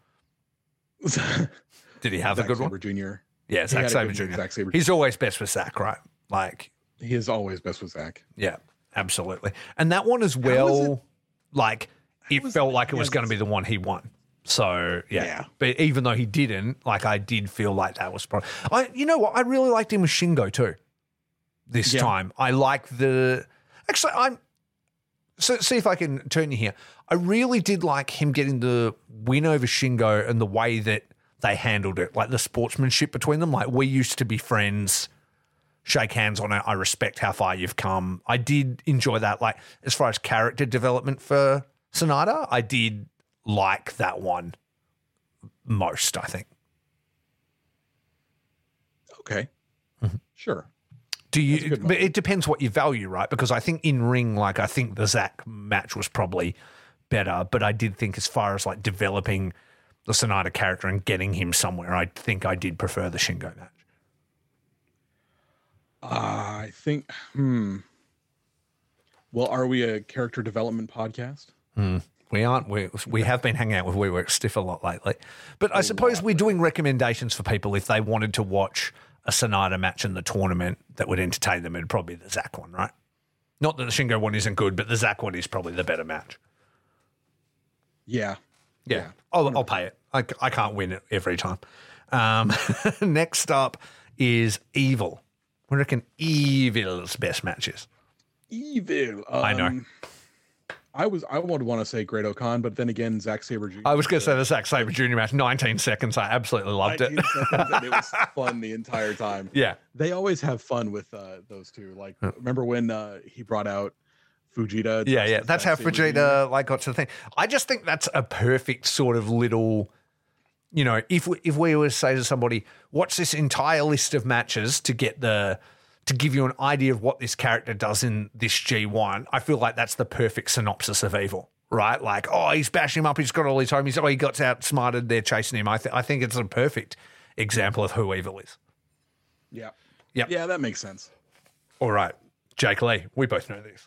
Did he have Zack a good Sabre one? Jr. Yeah, Zack Sabre Jr. Zack Sabre He's always best with Zach, right? Like he is always best with Zach. Yeah, absolutely. And that one as well, it felt like it was going to be the one he won. So, yeah. But even though he didn't, I did feel like that was probably... you know what? I really liked him with Shingo too this time. I like the... Actually, see if I can turn you here. I really did like him getting the win over Shingo and the way that they handled it, like the sportsmanship between them. Like, we used to be friends, shake hands on it. I respect how far you've come. I did enjoy that. Like, as far as character development for Sonata, I did like that one most, I think. Okay. Mm-hmm. Sure. Do you? But it depends what you value, right? Because I think in ring, I think the Zach match was probably better, but I did think as far as developing the Sonata character and getting him somewhere, I think I did prefer the Shingo match. I think. Well, are we a character development podcast? We aren't. We have been hanging out with We Work Stiff a lot lately. But I suppose we're doing recommendations for people if they wanted to watch a Sonata match in the tournament that would entertain them. It'd probably be the Zach one, right? Not that the Shingo one isn't good, but the Zach one is probably the better match. Yeah. I'll pay it. I can't win it every time. Next up is Evil. We reckon Evil's best matches. Evil. I know. I would want to say Great-O-Khan, but then again, Zack Sabre Jr. I was going to say the Zack Sabre Jr. match, 19 seconds. I absolutely loved it. 19 seconds, and it was fun the entire time. Yeah. They always have fun with those two. Remember when he brought out Fujita? Yeah. That's how Fujita got to the thing. I just think that's a perfect sort of little, if we were to say to somebody, watch this entire list of matches to give you an idea of what this character does in this G1, I feel like that's the perfect synopsis of Evil, right? He's bashing him up, he's got all his homies, he got outsmarted, they're chasing him. I think it's a perfect example of who Evil is. Yeah. Yep. Yeah, that makes sense. All right. Jake Lee, we both know this.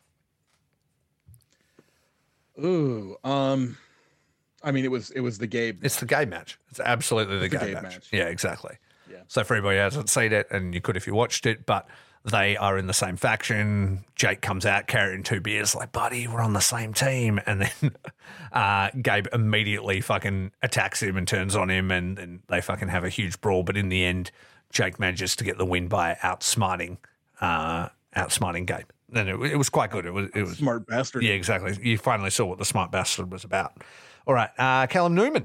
Ooh, it was the Gabe. It's the Gabe match. It's absolutely the Gabe match. Yeah, exactly. Yeah. So for everybody who hasn't seen it, and you could if you watched it, but They are in the same faction. Jake comes out carrying 2 beers like, buddy, we're on the same team. And then Gabe immediately fucking attacks him and turns on him, and then they fucking have a huge brawl. But in the end, Jake manages to get the win by outsmarting Gabe. And it was quite good. It was smart bastard. Yeah, exactly. You finally saw what the smart bastard was about. All right, Callum Newman.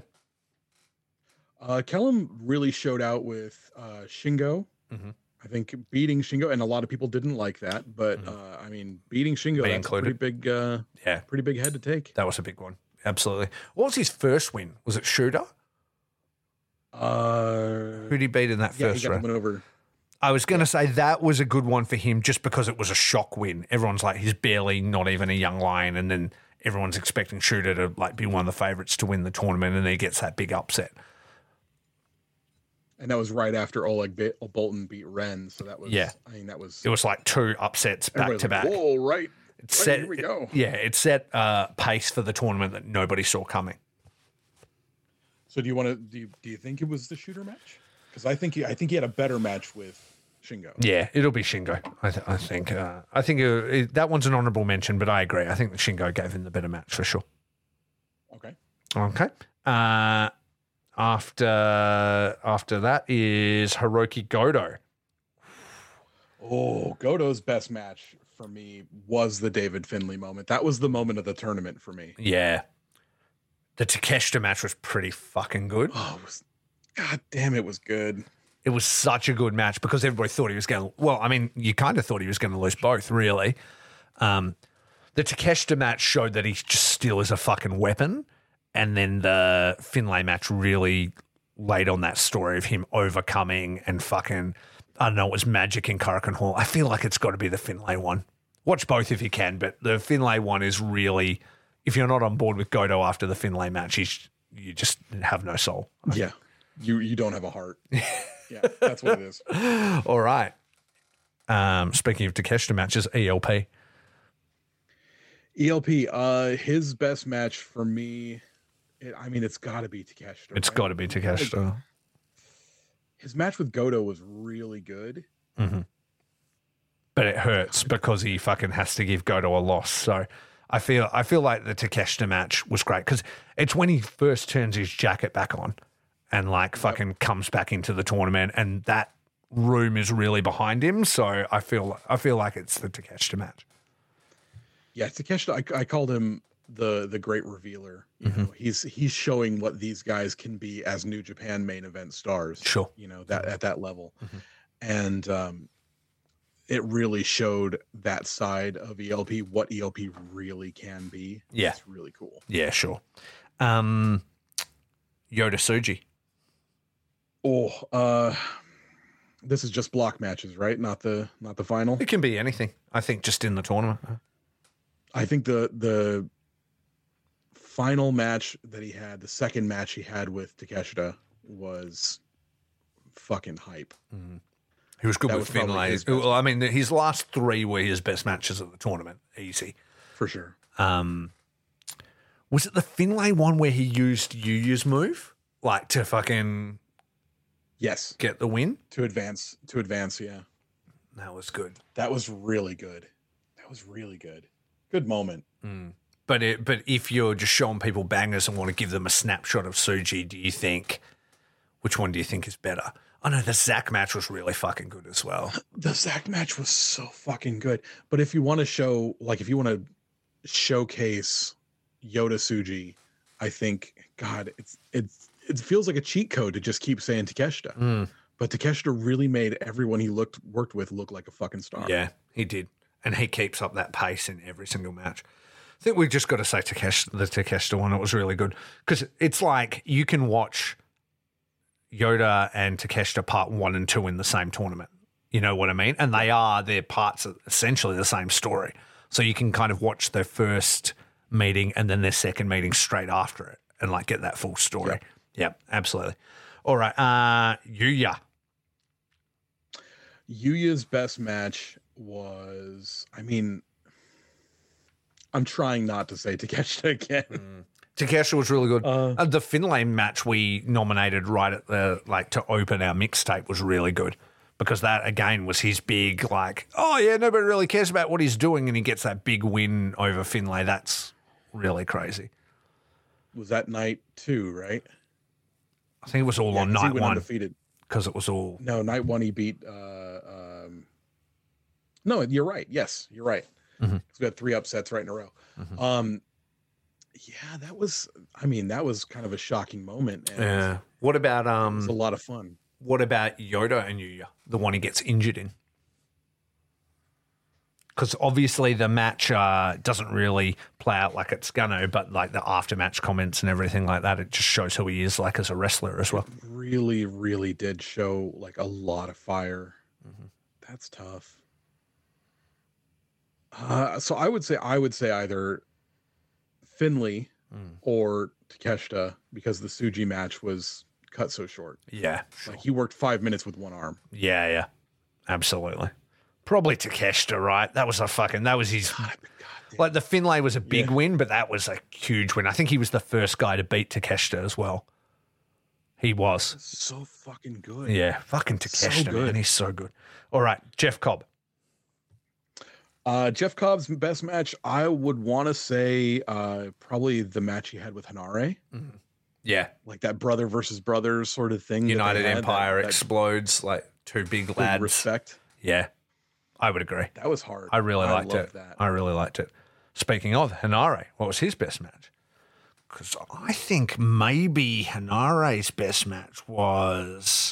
Callum really showed out with Shingo. Mm-hmm. I think beating Shingo, and a lot of people didn't like that, but I mean, beating Shingo, that's included. A pretty big head to take. That was a big one. Absolutely. What was his first win? Was it Shooter? Who did he beat in that first he got round? him over. I was going to say that was a good one for him just because it was a shock win. Everyone's like, he's barely not even a young lion, and then everyone's expecting Shooter to like be one of the favourites to win the tournament, and he gets that big upset. And that was right after Oleg Boltin beat Ren, so that was I mean, that was it was like 2 upsets back to back. Whoa, right. Here we go. It set pace for the tournament that nobody saw coming. So do you think it was the Shooter match? Because I think he had a better match with Shingo. Yeah, it'll be Shingo. I think that one's an honourable mention, but I agree. I think that Shingo gave him the better match for sure. Okay. After that is Hiroki Goto. Oh, Goto's best match for me was the David Finlay moment. That was the moment of the tournament for me. Yeah. The Takeshita match was pretty fucking good. Oh, God damn, it was good. It was such a good match because everybody thought he was going to... Well, I mean, you kind of thought he was going to lose both, really. The Takeshita match showed that he just still is a fucking weapon. And then the Finlay match really laid on that story of him overcoming and fucking... I don't know, it was magic in Korakuen Hall. I feel like it's got to be the Finlay one. Watch both if you can, but the Finlay one is really... If you're not on board with Goto after the Finlay match, you just have no soul. Yeah. You don't have a heart. Yeah, that's what it is. All right. Speaking of Takeshita matches, ELP. His best match for me, it's got to be Takeshita. It's got to be Takeshita. His match with Goto was really good. Mm-hmm. But it hurts because he fucking has to give Goto a loss. So I feel like the Takeshita match was great because it's when he first turns his jacket back on and fucking comes back into the tournament, and that room is really behind him. So I feel like it's the Takeshita match. Yeah, Takeshita. I called him the great revealer. You know, he's showing what these guys can be as New Japan main event stars. Sure, that at that level, and it really showed that side of ELP, what ELP really can be. Yeah, it's really cool. Yeah, sure. Yota Tsuji. This is just block matches, right? Not the final. It can be anything. I think just in the tournament. I think the final match that he had, the second match he had with Takeshita, was fucking hype. Mm. He was good with Finlay. Well, I mean, his last 3 were his best matches at the tournament. Easy. For sure. Was it the Finlay one where he used Yuya's move? To fucking... Yes. Get the win? To advance, yeah. That was good. That was really good. Good moment. Mm. But if you're just showing people bangers and want to give them a snapshot of Tsuji, which one do you think is better? Oh no, the Zack match was really fucking good as well. The Zack match was so fucking good. But if you want to show, if you want to showcase Yota Tsuji, I think, God, it feels like a cheat code to just keep saying Takeshita. Mm. But Takeshita really made everyone he worked with look like a fucking star. Yeah, he did. And he keeps up that pace in every single match. I think we've just got to say the Takeshita one. It was really good. Because it's like you can watch Yota and Takeshita part 1 and 2 in the same tournament. You know what I mean? And their parts are essentially the same story. So you can kind of watch their first meeting and then their second meeting straight after it and get that full story. Yep, absolutely. All right. Yuya. Yuya's best match was, I'm trying not to say Takeshita again. Takeshita was really good. The Finlay match we nominated right at the to open our mixtape was really good. because that, again, was his big, like, oh, yeah, nobody really cares about what he's doing, and he gets that big win over Finlay. That's really crazy. Was that night 2, right? I think it was all on night 1. Undefeated. Because it was all... No, night 1 he beat... No, you're right. Yes, you're right. Mm-hmm. We had 3 upsets right in a row. Mm-hmm. Yeah, that was kind of a shocking moment. And yeah. What about... it was a lot of fun. What about Yoda and Yuya, the one he gets injured in? Because obviously the match doesn't really play out like it's gonna, but like the after-match comments and everything like that, it just shows who he is like as a wrestler as well. It really, really did show like a lot of fire. Mm-hmm. That's tough. So I would say either Finlay or Takeshita, because the Tsuji match was cut so short. Yeah. Sure. Like he worked 5 minutes with one arm. Yeah. Absolutely. Probably Takeshita, right? That was his... God, like the Finlay was a big win, but that was a huge win. I think he was the first guy to beat Takeshita as well. He was. So fucking good. Yeah, fucking Takeshita, man. He's so good. All right, Jeff Cobb. Jeff Cobb's best match, I would want to say probably the match he had with Hanare. Mm-hmm. Yeah. Like that brother versus brother sort of thing. United Empire explodes, like two big lads. Respect. Yeah, I would agree. That was hard. I really liked it. I really liked it. Speaking of Hanare, what was his best match? Because I think maybe Hanare's best match was...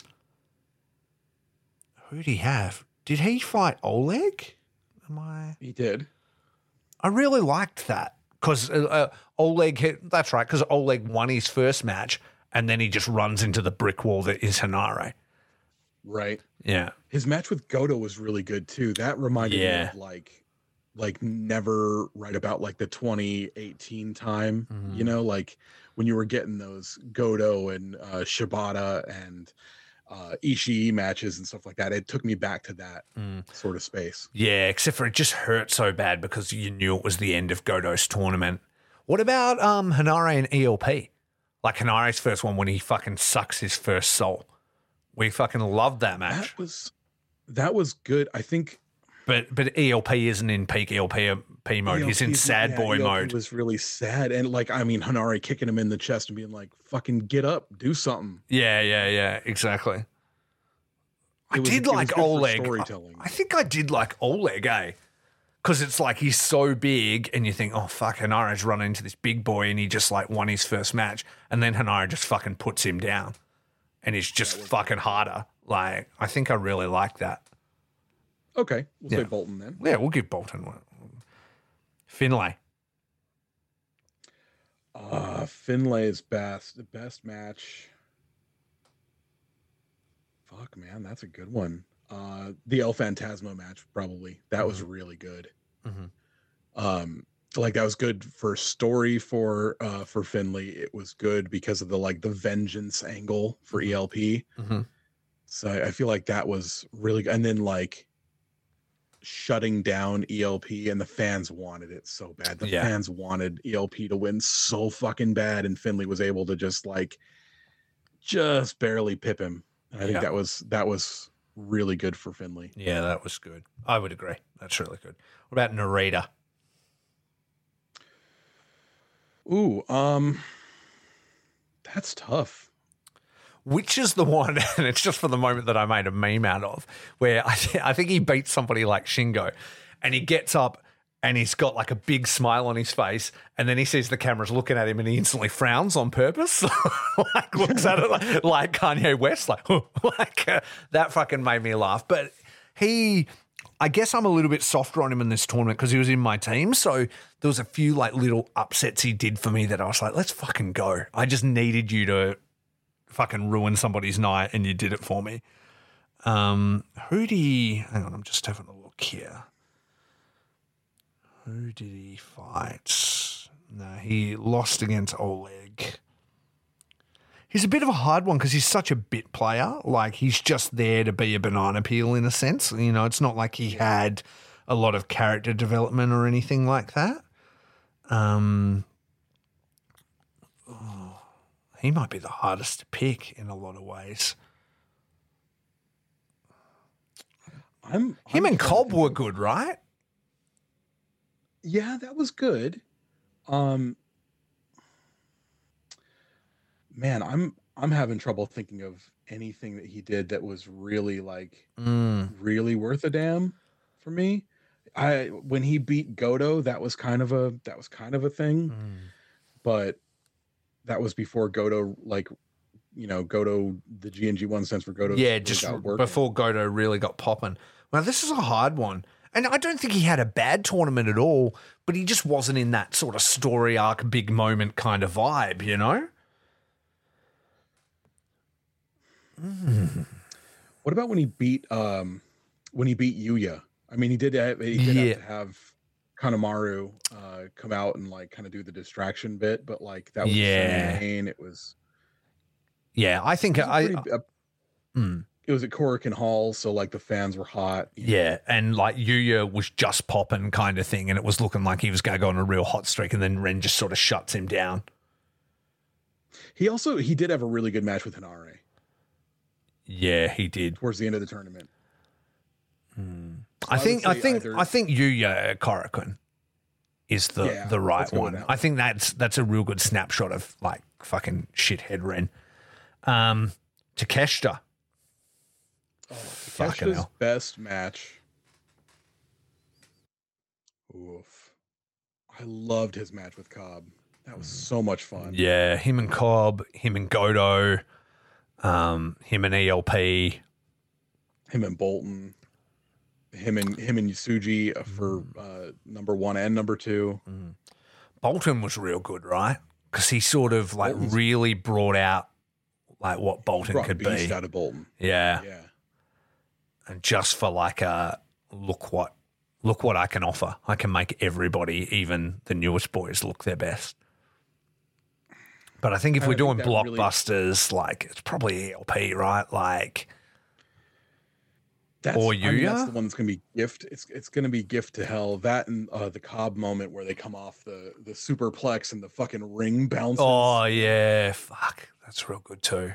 Who did he have? Did he fight Oleg? He did. I really liked that because Oleg, that's right, because Oleg won his first match and then he just runs into the brick wall that is Hanare. Right. Yeah. His match with Goto was really good too. That reminded me of like never right about like the 2018 time, you know, like when you were getting those Goto and Shibata and Ishii matches and stuff like that. It took me back to that sort of space. Yeah, except for it just hurt so bad because you knew it was the end of Goto's tournament. What about Hanare and ELP? Like Hanare's first one when he fucking sucks his first soul. We fucking loved that match. That was good. I think. But ELP isn't in peak ELP mode. He's in sad boy mode. It was really sad. And like, I mean, Hanare kicking him in the chest and being like, fucking get up, do something. Yeah, exactly. I did like Oleg. I think I did like Oleg, because it's like he's so big and you think, oh, fuck, Hanare's run into this big boy and he just like won his first match. And then Hanare just fucking puts him down and he's just fucking harder. Like, I think I really like that. Okay, we'll say Bolton then. Yeah, we'll give Bolton one. Finlay. Finlay's best match. Fuck, man, that's a good one. The El Phantasmo match, probably. That was really good. Mm-hmm. Like that was good for story for Finlay. It was good because of the vengeance angle for ELP. Mm-hmm. So I feel like that was really good. And then like shutting down ELP, and the fans wanted it so bad. The fans wanted ELP to win so fucking bad, and Finlay was able to just barely pip him. And I think that was really good for Finlay. Yeah, that was good. I would agree. That's really good. What about Narita? Ooh, that's tough. Which is the one, and it's just for the moment that I made a meme out of, where I think he beats somebody like Shingo, and he gets up and he's got like a big smile on his face, and then he sees the cameras looking at him and he instantly frowns on purpose, like looks at it like Kanye West, that fucking made me laugh. But I guess I'm a little bit softer on him in this tournament because he was in my team, so there was a few like little upsets he did for me that I was like, let's fucking go. I just needed you to fucking ruin somebody's night, and you did it for me. Hang on, I'm just having a look here. Who did he fight? No, he lost against Oleg. He's a bit of a hard one because he's such a bit player. Like, he's just there to be a banana peel in a sense. You know, it's not like he had a lot of character development or anything like that. He might be the hardest to pick in a lot of ways. Him and Cobb were good, right? Yeah, that was good. Man, I'm having trouble thinking of anything that he did that was really like really worth a damn for me. When he beat Goto, that was kind of a thing. But that was before Goto, like, Goto, the G&G1 stands for Goto. Yeah, just before Goto really got popping. Well, this is a hard one. And I don't think he had a bad tournament at all, but he just wasn't in that sort of story arc, big moment kind of vibe, you know? What about when he beat Yuya? I mean, he did have to have Kanemaru come out and like kind of do the distraction bit, but like that was insane. It was I think it was at Korakuen Hall, so like the fans were hot. Yeah, and like Yuya was just popping kind of thing, and it was looking like he was going to go on a real hot streak, and then Ren just sort of shuts him down. He did have a really good match with Hinare. Yeah, he did towards the end of the tournament. I think Yuya at Korakuen is the right one. I think that's a real good snapshot of like fucking shithead Ren. Takeshita. Takeshita's best match. Oof. I loved his match with Cobb. That was so much fun. Yeah, him and Cobb, him and Goto, him and ELP, him and Bolton, him and Yasuji for number 1 and number 2. Bolton was real good, right? Because he sort of like really brought out like what Bolton could be. Out of Bolton. Yeah. And just for like a look what I can offer. I can make everybody, even the newest boys, look their best. But I think if we're doing blockbusters, like it's probably ELP, right? Like, or Yuya. That's the one that's going to be gift. It's going to be gift to hell. That and the Cobb moment where they come off the superplex and the fucking ring bounces. Oh yeah, fuck, that's real good too.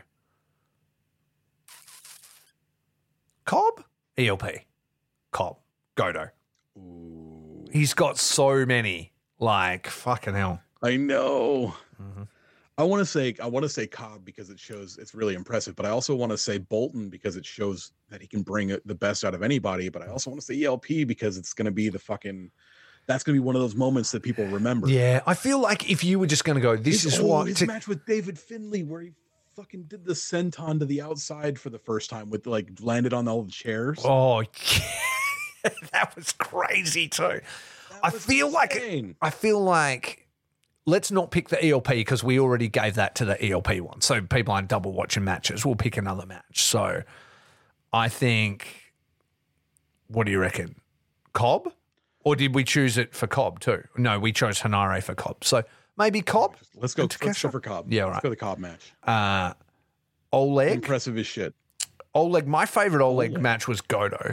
Cobb, ELP, Cobb, Goto. Ooh. He's got so many. Like fucking hell. I know. I want to say Cobb because it's really impressive, but I also want to say Bolton because it shows that he can bring the best out of anybody. But I also want to say ELP because it's going to be that's going to be one of those moments that people remember. Yeah, I feel like if you were just going to go, his match with David Finlay where he fucking did the senton to the outside for the first time with like landed on all the chairs. Oh, yeah. That was crazy too. I feel like. Let's not pick the ELP because we already gave that to the ELP one. So people aren't double watching matches. We'll pick another match. So I think, what do you reckon? Cobb? Or did we choose it for Cobb too? No, we chose Hinare for Cobb. So maybe Cobb? Let's go for Cobb. Yeah, right. Let's go the Cobb match. Oleg? Impressive as shit. Oleg, my favorite Oleg match was Goto.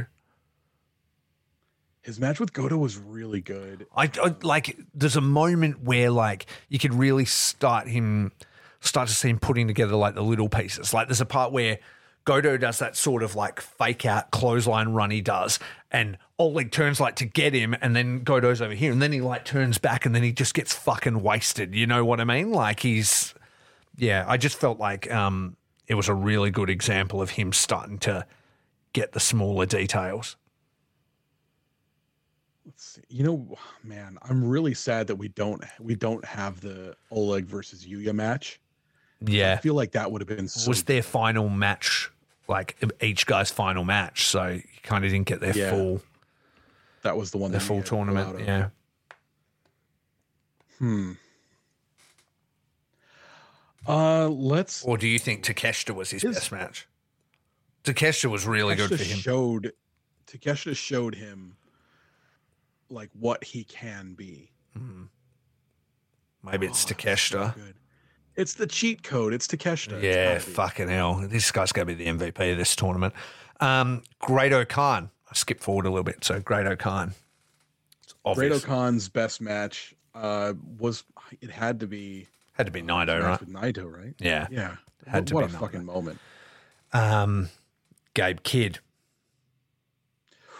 His match with Goto was really good. I like. There's a moment where like you could really start to see him putting together like the little pieces. Like there's a part where Goto does that sort of like fake out clothesline run he does, and Oleg turns like to get him, and then Goto's over here, and then he like turns back, and then he just gets fucking wasted. You know what I mean? Like I just felt like it was a really good example of him starting to get the smaller details. Let's see. Man, I'm really sad that we don't have the Oleg versus Yuya match. Yeah, I feel like that would have been their final match, like each guy's final match. So you kind of didn't get their full. That was the one. Their full tournament. Yeah. Or do you think Takeshita was his best match? Takeshita was really good for him. Takeshita showed him like what he can be. Maybe it's Takeshita. So it's the cheat code. It's Takeshita. Yeah, fucking hell. This guy's going to be the MVP of this tournament. Great-O-Khan. I skipped forward a little bit. So Great-O-Khan. Great-O-Khan's best match had to be Naito, right? With Naito, right? Yeah. Yeah. What a fucking moment. Gabe Kidd.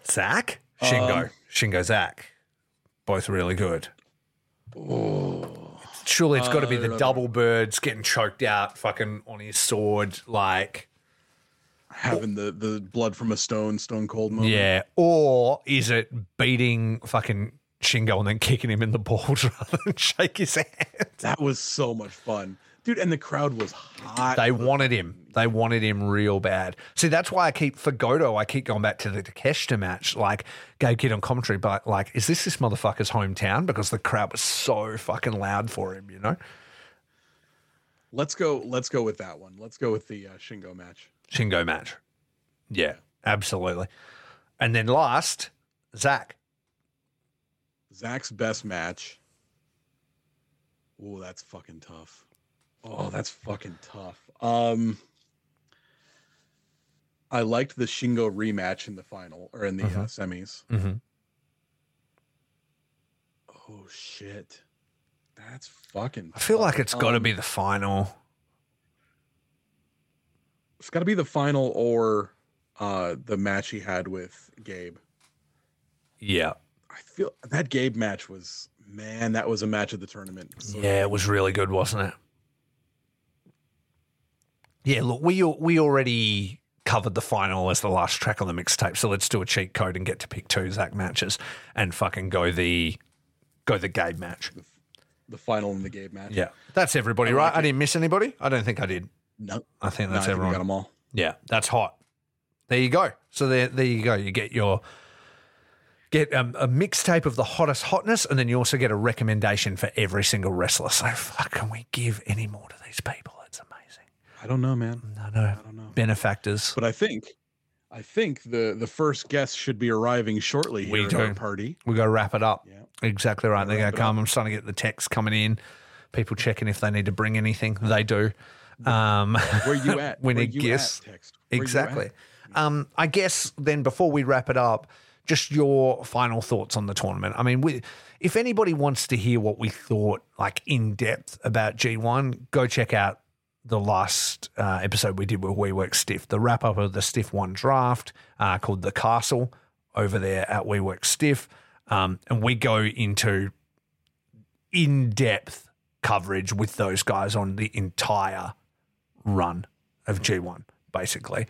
Zach? Shingo Zach. Both really good. Oh. Surely it's got to be the double birds getting choked out fucking on his sword, like... Having the blood from a stone cold moment. Yeah. Or is it beating fucking Shingo and then kicking him in the balls rather than shake his hand? That was so much fun. Dude, and the crowd was hot. They wanted him. They wanted him real bad. See, that's why for Goto, I keep going back to the Takeshita match, like Gabe Kidd on commentary, but like, is this motherfucker's hometown? Because the crowd was so fucking loud for him, you know? Let's go with that one. Let's go with the Shingo match. Shingo match. Yeah, absolutely. And then last, Zach. Zach's best match. Oh, that's fucking tough. I liked the Shingo rematch in the final or in the semis. Mm-hmm. Oh shit. That's fucking I feel like it's got to be the final. It's got to be the final or the match he had with Gabe. Yeah. I feel that Gabe match was, man, that was a match of the tournament. So yeah, it was really good, wasn't it? Yeah, look, we already covered the final as the last track on the mixtape, so let's do a cheat code and get to pick 2 Zach matches and fucking go the Gabe match. The final and the Gabe match. Yeah. That's everybody, right? I didn't miss anybody? I don't think I did. No. I think that's everyone. We got them all. Yeah, that's hot. There you go. So there you go. You get a mixtape of the hottest hotness, and then you also get a recommendation for every single wrestler. So fuck, can we give any more to these people? It's amazing. I don't know, man. I don't know. Benefactors. But I think the first guest should be arriving shortly here at our party. We got to wrap it up. Yeah. Exactly right. They're going to come. I'm starting to get the texts coming in. People checking if they need to bring anything. They do. Where you at? We need guests. Text. Exactly. I guess then before we wrap it up, just your final thoughts on the tournament. I mean, if anybody wants to hear what we thought, like in depth about G1, go check out the last episode we did with We Work Stiff, the wrap up of the Stiff 1 draft called The Castle over there at We Work Stiff. And we go into in-depth coverage with those guys on the entire run of G1, basically.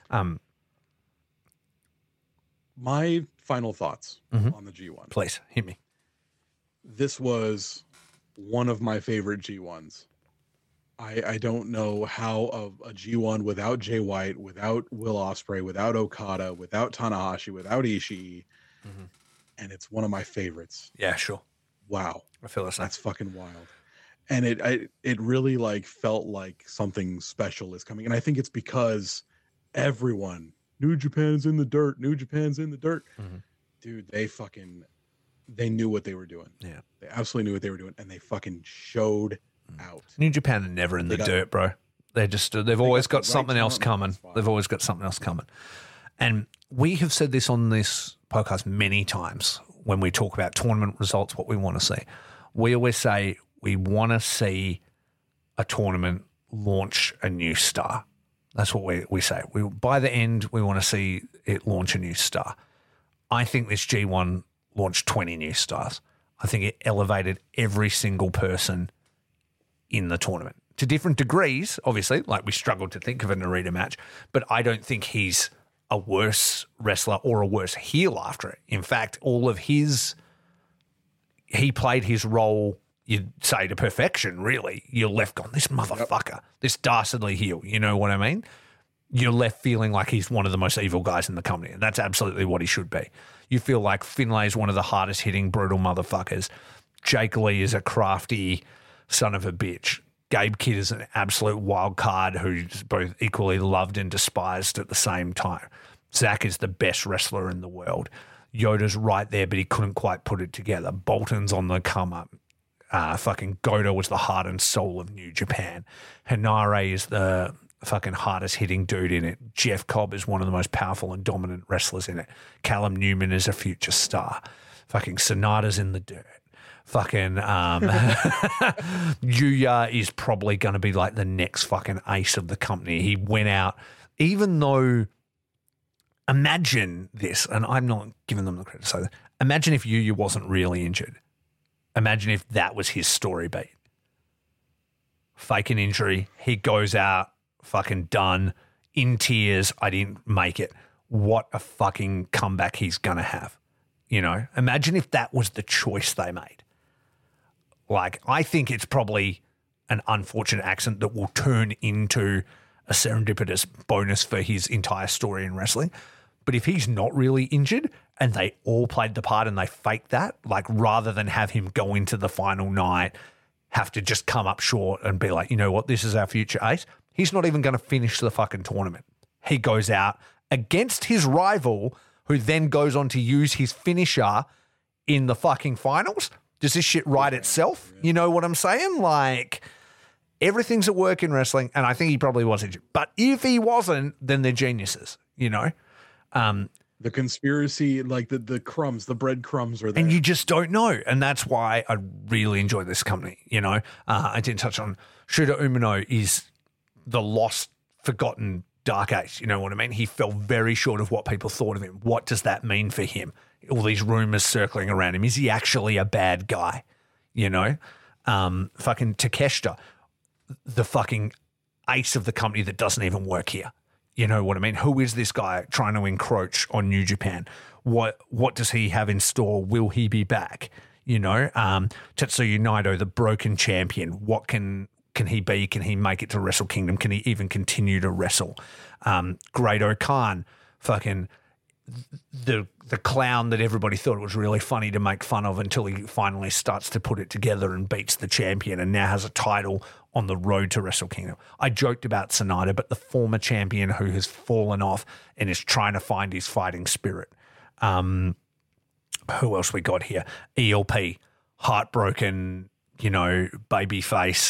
My final thoughts on the G1. Please, hit me. This was one of my favorite G1s. I don't know how a G1 without Jay White, without Will Ospreay, without Okada, without Tanahashi, without Ishii, and it's one of my favorites. Yeah, sure. Wow. I feel the same. That's fucking wild. And it really like felt like something special is coming. And I think it's because everyone, New Japan's in the dirt. New Japan's in the dirt. Dude, they knew what they were doing. Yeah. They absolutely knew what they were doing. And they fucking showed out. New Japan are never in the dirt, bro. They've always got something else coming. They've always got something else coming. And we have said this on this podcast many times when we talk about tournament results, what we want to see. We always say we want to see a tournament launch a new star. That's what we say. By the end, we want to see it launch a new star. I think this G1 launched 20 new stars. I think it elevated every single person in the tournament to different degrees, obviously. Like we struggled to think of a Narita match, but I don't think he's a worse wrestler or a worse heel after it. In fact, he played his role, you'd say, to perfection, really. You're left going, this motherfucker, this dastardly heel, you know what I mean? You're left feeling like he's one of the most evil guys in the company, and that's absolutely what he should be. You feel like Finlay is one of the hardest hitting, brutal motherfuckers. Jake Lee is a crafty son of a bitch. Gabe Kidd is an absolute wild card who's both equally loved and despised at the same time. Zach is the best wrestler in the world. Yoda's right there, but he couldn't quite put it together. Bolton's on the come up. Fucking Goto was the heart and soul of New Japan. Hinare is the fucking hardest hitting dude in it. Jeff Cobb is one of the most powerful and dominant wrestlers in it. Callum Newman is a future star. Fucking Sonata's in the dirt. Fucking Yuya is probably going to be like the next fucking ace of the company. He went out, even though imagine this, and I'm not giving them the credit to say that. Imagine if Yu wasn't really injured. Imagine if that was his story beat. Fake an injury, he goes out, fucking done, in tears, I didn't make it. What a fucking comeback he's going to have. You know, imagine if that was the choice they made. Like, I think it's probably an unfortunate accident that will turn into a serendipitous bonus for his entire story in wrestling. But if he's not really injured and they all played the part and they faked that, like rather than have him go into the final night, have to just come up short and be like, you know what, this is our future ace. He's not even going to finish the fucking tournament. He goes out against his rival, who then goes on to use his finisher in the fucking finals. Does this shit write itself? You know what I'm saying? Like, everything's at work in wrestling, and I think he probably was injured. But if he wasn't, then they're geniuses, you know? The conspiracy, like the crumbs, the breadcrumbs are there. And you just don't know. And that's why I really enjoy this company, you know? I didn't touch on Shota Umino is the lost, forgotten dark ace, you know what I mean? He fell very short of what people thought of him. What does that mean for him? All these rumors circling around him. Is he actually a bad guy? You know? Fucking Takeshita, the fucking ace of the company that doesn't even work here. You know what I mean? Who is this guy trying to encroach on New Japan? What does he have in store? Will he be back? You know? Tetsuya Naito, the broken champion. What can he be? Can he make it to Wrestle Kingdom? Can he even continue to wrestle? Great-O-Khan, fucking the clown that everybody thought it was really funny to make fun of until he finally starts to put it together and beats the champion and now has a title on the road to Wrestle Kingdom. I joked about Sonata, but the former champion who has fallen off and is trying to find his fighting spirit. Who else we got here? ELP, heartbroken, you know, baby face,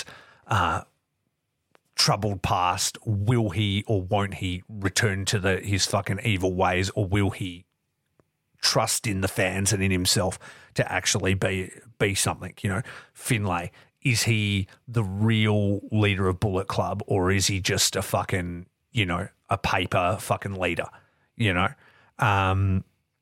troubled past. Will he or won't he return to his fucking evil ways, or will he trust in the fans and in himself to actually be something? You know, Finlay, is he the real leader of Bullet Club, or is he just a fucking, you know, a paper fucking leader? You know, and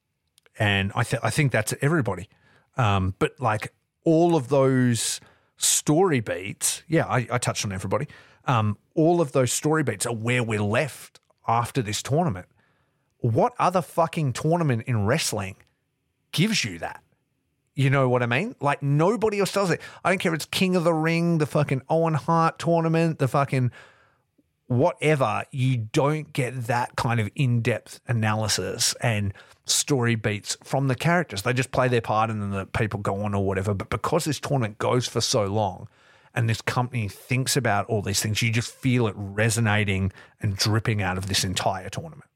I think that's everybody. But like all of those story beats, yeah, I touched on everybody. All of those story beats are where we're left after this tournament. What other fucking tournament in wrestling gives you that? You know what I mean? Like, nobody else does it. I don't care if it's King of the Ring, the fucking Owen Hart tournament, the fucking whatever. You don't get that kind of in-depth analysis and story beats from the characters. They just play their part and then the people go on or whatever. But because this tournament goes for so long and this company thinks about all these things, you just feel it resonating and dripping out of this entire tournament.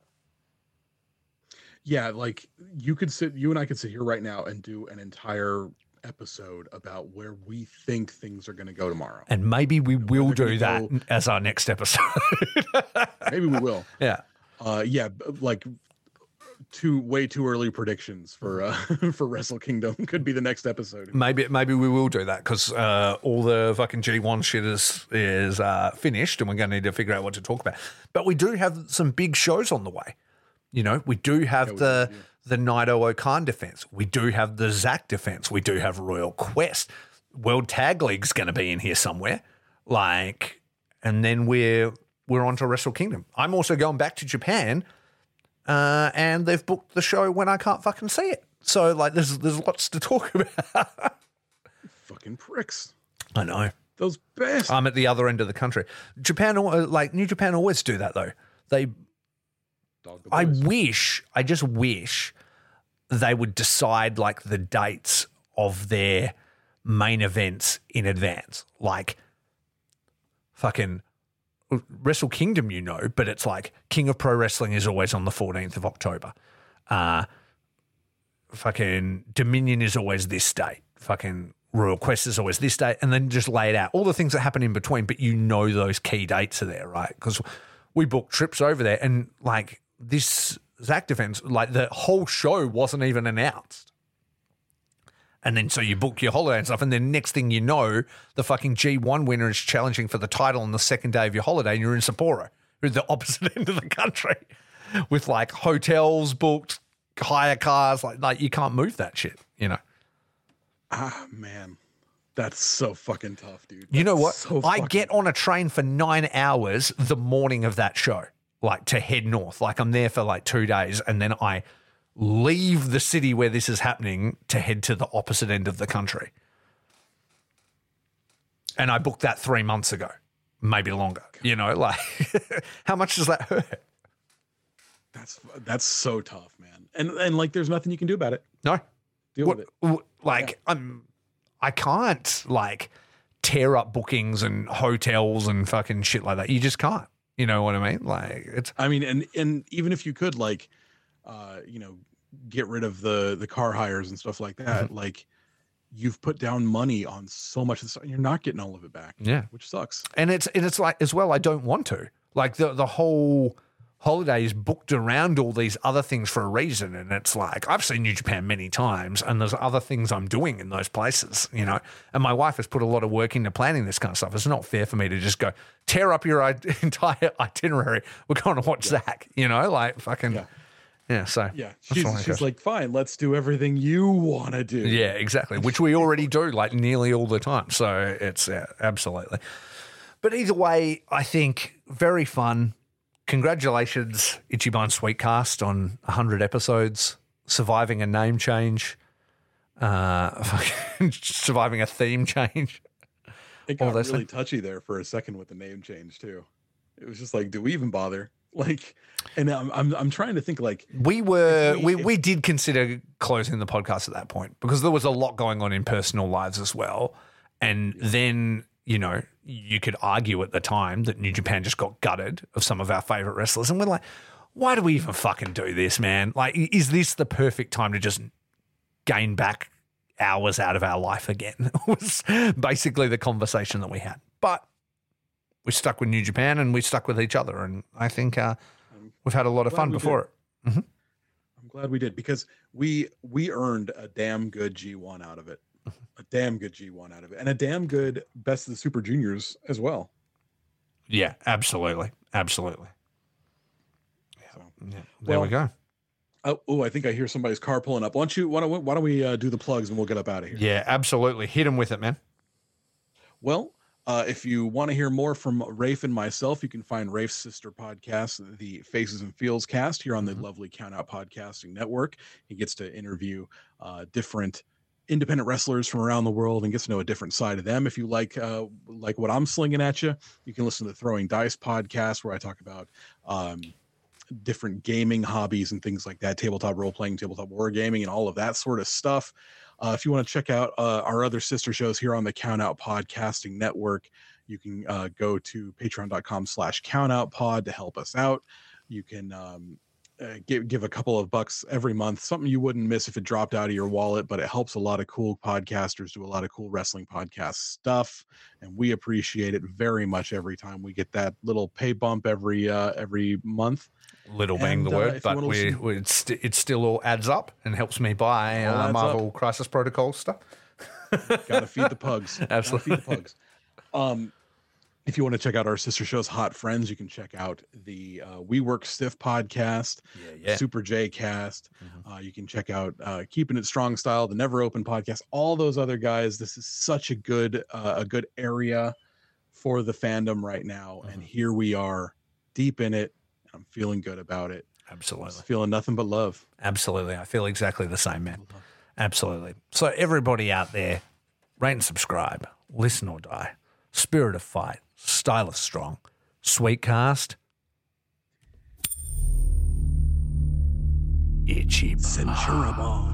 Yeah, like you and I could sit here right now and do an entire episode about where we think things are going to go tomorrow. And maybe we will do that as our next episode. Maybe we will. Yeah. Yeah, like way too early predictions for Wrestle Kingdom could be the next episode. Maybe we will do that because all the fucking G1 shit is finished and we're going to need to figure out what to talk about. But we do have some big shows on the way. You know, we do have the Naito Okan defense. We do have the Zack defense. We do have Royal Quest. World Tag League's going to be in here somewhere. Like, and then we're on to Wrestle Kingdom. I'm also going back to Japan, and they've booked the show when I can't fucking see it. So, like, there's lots to talk about. Fucking pricks. I know. Those bastards. I'm at the other end of the country. Japan, like New Japan always do that, though. I just wish they would decide like the dates of their main events in advance. Like fucking Wrestle Kingdom, you know, but it's like King of Pro Wrestling is always on the 14th of October. Fucking Dominion is always this date. Fucking Royal Quest is always this date. And then just lay it out. All the things that happen in between, but you know those key dates are there, right? Because we booked trips over there and like this Zack defense, like the whole show wasn't even announced. And then so you book your holiday and stuff, and then next thing you know, the fucking G1 winner is challenging for the title on the second day of your holiday and you're in Sapporo, you're at the opposite end of the country. with like hotels booked, hire cars. Like you can't move that shit, you know? Ah, man. That's so fucking tough, dude. You know what? So I get on a train for 9 hours the morning of that show, like to head north. Like I'm there for like 2 days, and then I leave the city where this is happening to head to the opposite end of the country. And I booked that 3 months ago, maybe longer. You know, like how much does that hurt? That's so tough, man. And like there's nothing you can do about it. No. Deal with it. Like I can't like tear up bookings and hotels and fucking shit like that. You just can't. You know what I mean? Like it's. I mean, and even if you could, like, you know, get rid of the car hires and stuff like that, like you've put down money on so much of this, and you're not getting all of it back. Yeah, which sucks. And it's like as well. I don't want to. Like the whole holiday is booked around all these other things for a reason, and it's like I've seen New Japan many times, and there's other things I'm doing in those places, you know. And my wife has put a lot of work into planning this kind of stuff. It's not fair for me to just go tear up your entire itinerary. We're going to watch Zach, you know, like fucking So she's like, fine, let's do everything you want to do. Yeah, exactly, which we already do, like nearly all the time. So it's absolutely. But either way, I think very fun. Congratulations, Ichiban Sweetcast, on 100 episodes, surviving a name change, surviving a theme change. It got really touchy there for a second with the name change too. It was just like, do we even bother? Like, and I'm trying to think like we did consider closing the podcast at that point because there was a lot going on in personal lives as well, and then. You know, you could argue at the time that New Japan just got gutted of some of our favorite wrestlers. And we're like, why do we even fucking do this, man? Like, is this the perfect time to just gain back hours out of our life again? Was basically the conversation that we had. But we stuck with New Japan and we stuck with each other. And I think we've had a lot of fun before it. Mm-hmm. I'm glad we did because we earned a damn good G1 out of it. A damn good G1 out of it, and a damn good Best of the Super Juniors as well. Yeah, absolutely. Yeah. So, there we go. Oh, I think I hear somebody's car pulling up. Why don't we do the plugs and we'll get up out of here? Yeah, absolutely. Hit them with it, man. Well, if you want to hear more from Rafe and myself, you can find Rafe's sister podcast, the Faces and Feels cast, here on the lovely Count Out Podcasting Network. He gets to interview different independent wrestlers from around the world and gets to know a different side of them. If you like what I'm slinging at you, you can listen to the Throwing Dice podcast where I talk about different gaming hobbies and things like that, tabletop role-playing, tabletop wargaming, and all of that sort of stuff. If you want to check out our other sister shows here on the Count Out Podcasting Network, you can go to patreon.com/countoutpod to help us out. You can give a couple of bucks every month, something you wouldn't miss if it dropped out of your wallet, but it helps a lot of cool podcasters do a lot of cool wrestling podcast stuff, and we appreciate it very much every time we get that little pay bump every month. Little bang the word, but it still all adds up and helps me buy Marvel Crisis Protocol stuff. Gotta feed the pugs. Absolutely. Feed the pugs. If you want to check out our sister shows, Hot Friends, you can check out the We Work Stiff podcast, Super J Cast. Mm-hmm. You can check out Keeping It Strong Style, the Never Open podcast, all those other guys. This is such a good area for the fandom right now. Mm-hmm. And here we are deep in it. I'm feeling good about it. Absolutely. I'm feeling nothing but love. Absolutely. I feel exactly the same, man. Absolutely. So everybody out there, rate and subscribe, listen or die, Spirit of Fight, Style of Strong, Sweetcast, Ichiban. Centurabon.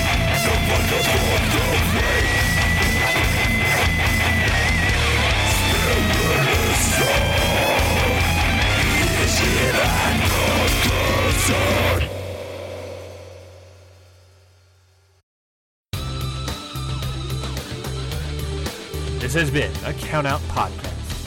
The This has been a Count Out Podcast.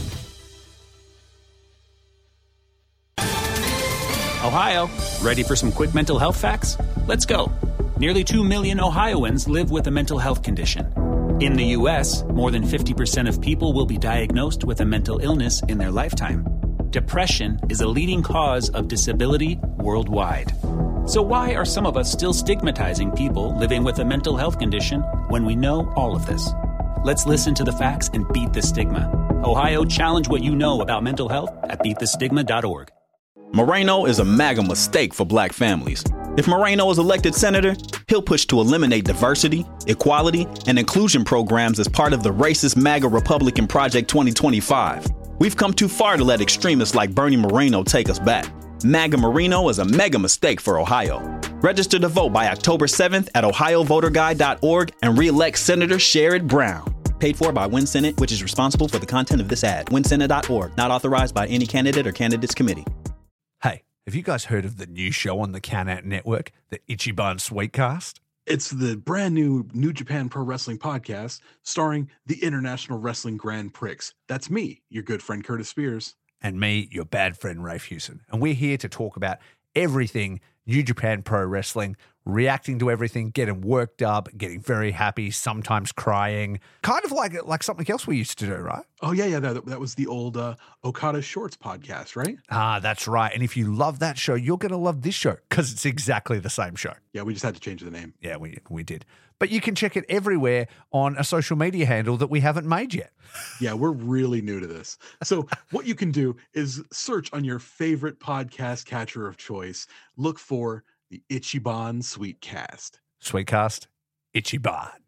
Ohio, ready for some quick mental health facts? Let's go. Nearly 2 million Ohioans live with a mental health condition. In the U.S., more than 50% of people will be diagnosed with a mental illness in their lifetime. Depression is a leading cause of disability worldwide. So why are some of us still stigmatizing people living with a mental health condition when we know all of this? Let's listen to the facts and beat the stigma. Ohio, challenge what you know about mental health at beatthestigma.org. Moreno is a MAGA mistake for black families. If Moreno is elected senator, he'll push to eliminate diversity, equality, and inclusion programs as part of the racist MAGA Republican Project 2025. We've come too far to let extremists like Bernie Moreno take us back. MAGA Moreno is a mega mistake for Ohio. Register to vote by October 7th at ohiovoterguide.org and re-elect Senator Sherrod Brown. Paid for by Win Senate, which is responsible for the content of this ad. WinSenate.org, not authorized by any candidate or candidates committee. Hey, have you guys heard of the new show on the Count Out Network, the Ichiban Sweetcast? It's the brand new New Japan Pro Wrestling podcast starring the International Wrestling Grand Prix. That's me, your good friend Curtis Spears. And me, your bad friend Rafe Hewson. And we're here to talk about everything New Japan Pro Wrestling, reacting to everything, getting worked up, getting very happy, sometimes crying. Kind of like something else we used to do, right? Oh, yeah. That was the old Okada Shorts podcast, right? Ah, that's right. And if you love that show, you're going to love this show because it's exactly the same show. Yeah, we just had to change the name. Yeah, we did. But you can check it everywhere on a social media handle that we haven't made yet. Yeah, we're really new to this. So what you can do is search on your favorite podcast catcher of choice. Look for the Ichiban Sweetcast. Sweetcast, Ichiban.